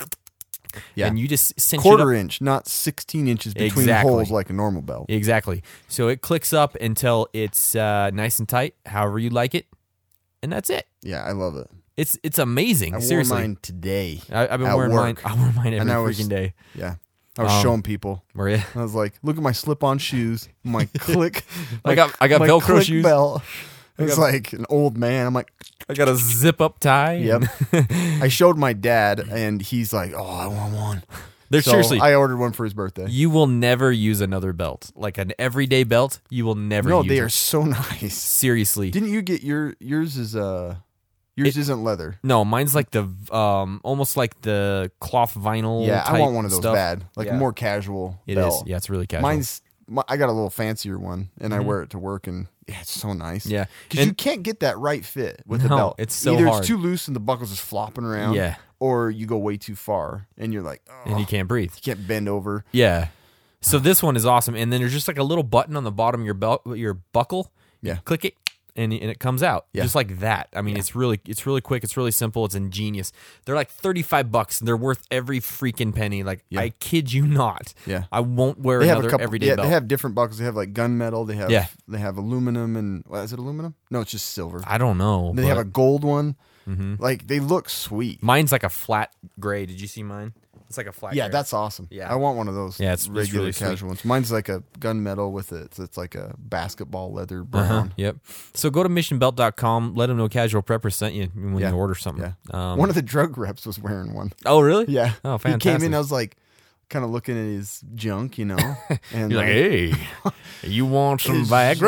yeah. And you just cinch it quarter up. inch, not 16 inches between Exactly. holes like a normal belt. Exactly. So it clicks up until it's nice and tight, however you like it, and that's it. Yeah, I love it. It's amazing. I Seriously, wore mine today. I've been at wearing mine. work. I wear mine every And I was- freaking day. Yeah. I was showing people. Were you? I was like, look at my slip-on shoes, my click. I got my Velcro click shoes. belt. It's like an old man. I'm like, I got a zip up tie. yep. and- I showed my dad, and he's like, oh, I want one. They're So seriously. I ordered one for his birthday. You will never use another belt like an everyday belt. You will never. No, use they it. are so nice. Seriously. Didn't you get yours is yours isn't leather. No, mine's like the almost like the cloth vinyl. Yeah, I type want one of those stuff. bad. Like Yeah. a more casual It belt. is. Yeah, it's really casual. I got a little fancier one, and I wear it to work, and yeah, it's so nice. Yeah. because And- you can't get that right fit with the No, belt. it's so Either hard. it's too loose and the buckle's just flopping around. Yeah. or you go way too far, and you're like, oh, and you can't breathe. you can't bend over. Yeah. So this one is awesome. And then there's just like a little button on the bottom of your belt, your buckle. Yeah. You click it. And it comes out Yeah. just like that. I mean, it's really quick. It's really simple. It's ingenious. They're like $35. They're worth every freaking penny. Like I kid you not. Yeah. I won't wear They have another a couple. everyday Yeah, belt. they have different buckles. They have like gunmetal. They have Yeah. They have aluminum and is it aluminum? No, it's just silver. I don't know. They have a but gold one. Like they look sweet. mine's like a flat gray. Did you see mine? It's like a flat. Yeah, gray. that's awesome. Yeah. I want one of those. Yeah, it's regular really sweet. casual ones. Mine's like a gunmetal with it. So it's like a basketball leather Uh-huh. brown. Yep. So go to missionbelt.com. Let them know Casual Prepper sent you when Yeah. you order something. Yeah. One of the drug reps was wearing one. Oh, really? Yeah. Oh, He came fantastic. in. I was like, kind of looking at his junk, you know. And You're like, hey, you want some Viagra?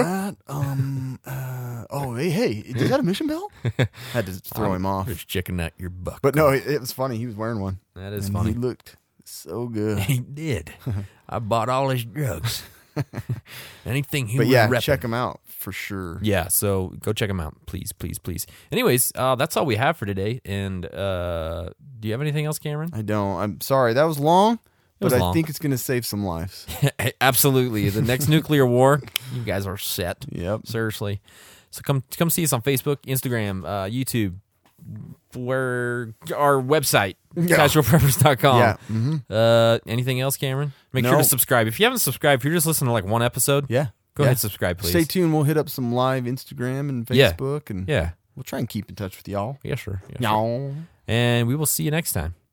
Hey, is that a mission belt? Had to throw him off. Just checking out your buck. But no, it was funny. He was wearing one. That is and funny. He looked so good. He did. I bought all his drugs. Anything he But was yeah, repping. check him out for sure. Yeah, so go check him out, please, please, please. Anyways, that's all we have for today. And do you have anything else, Cameron? I don't. I'm sorry. That was long, was but I long. think it's going to save some lives. Absolutely. The next nuclear war, you guys are set. Yep. Seriously. So come see us on Facebook, Instagram, YouTube, where our website, casualpreppers.com. Yeah. Mm-hmm. Anything else, Cameron? Make No. sure to subscribe. If you haven't subscribed, if you're just listening to like one episode, Yeah. go Yeah. ahead and subscribe, please. Stay tuned. We'll hit up some live Instagram and Yeah. Facebook, and Yeah. we'll try and keep in touch with y'all. Yeah, sure. Yeah, sure. Y'all. And we will see you next time.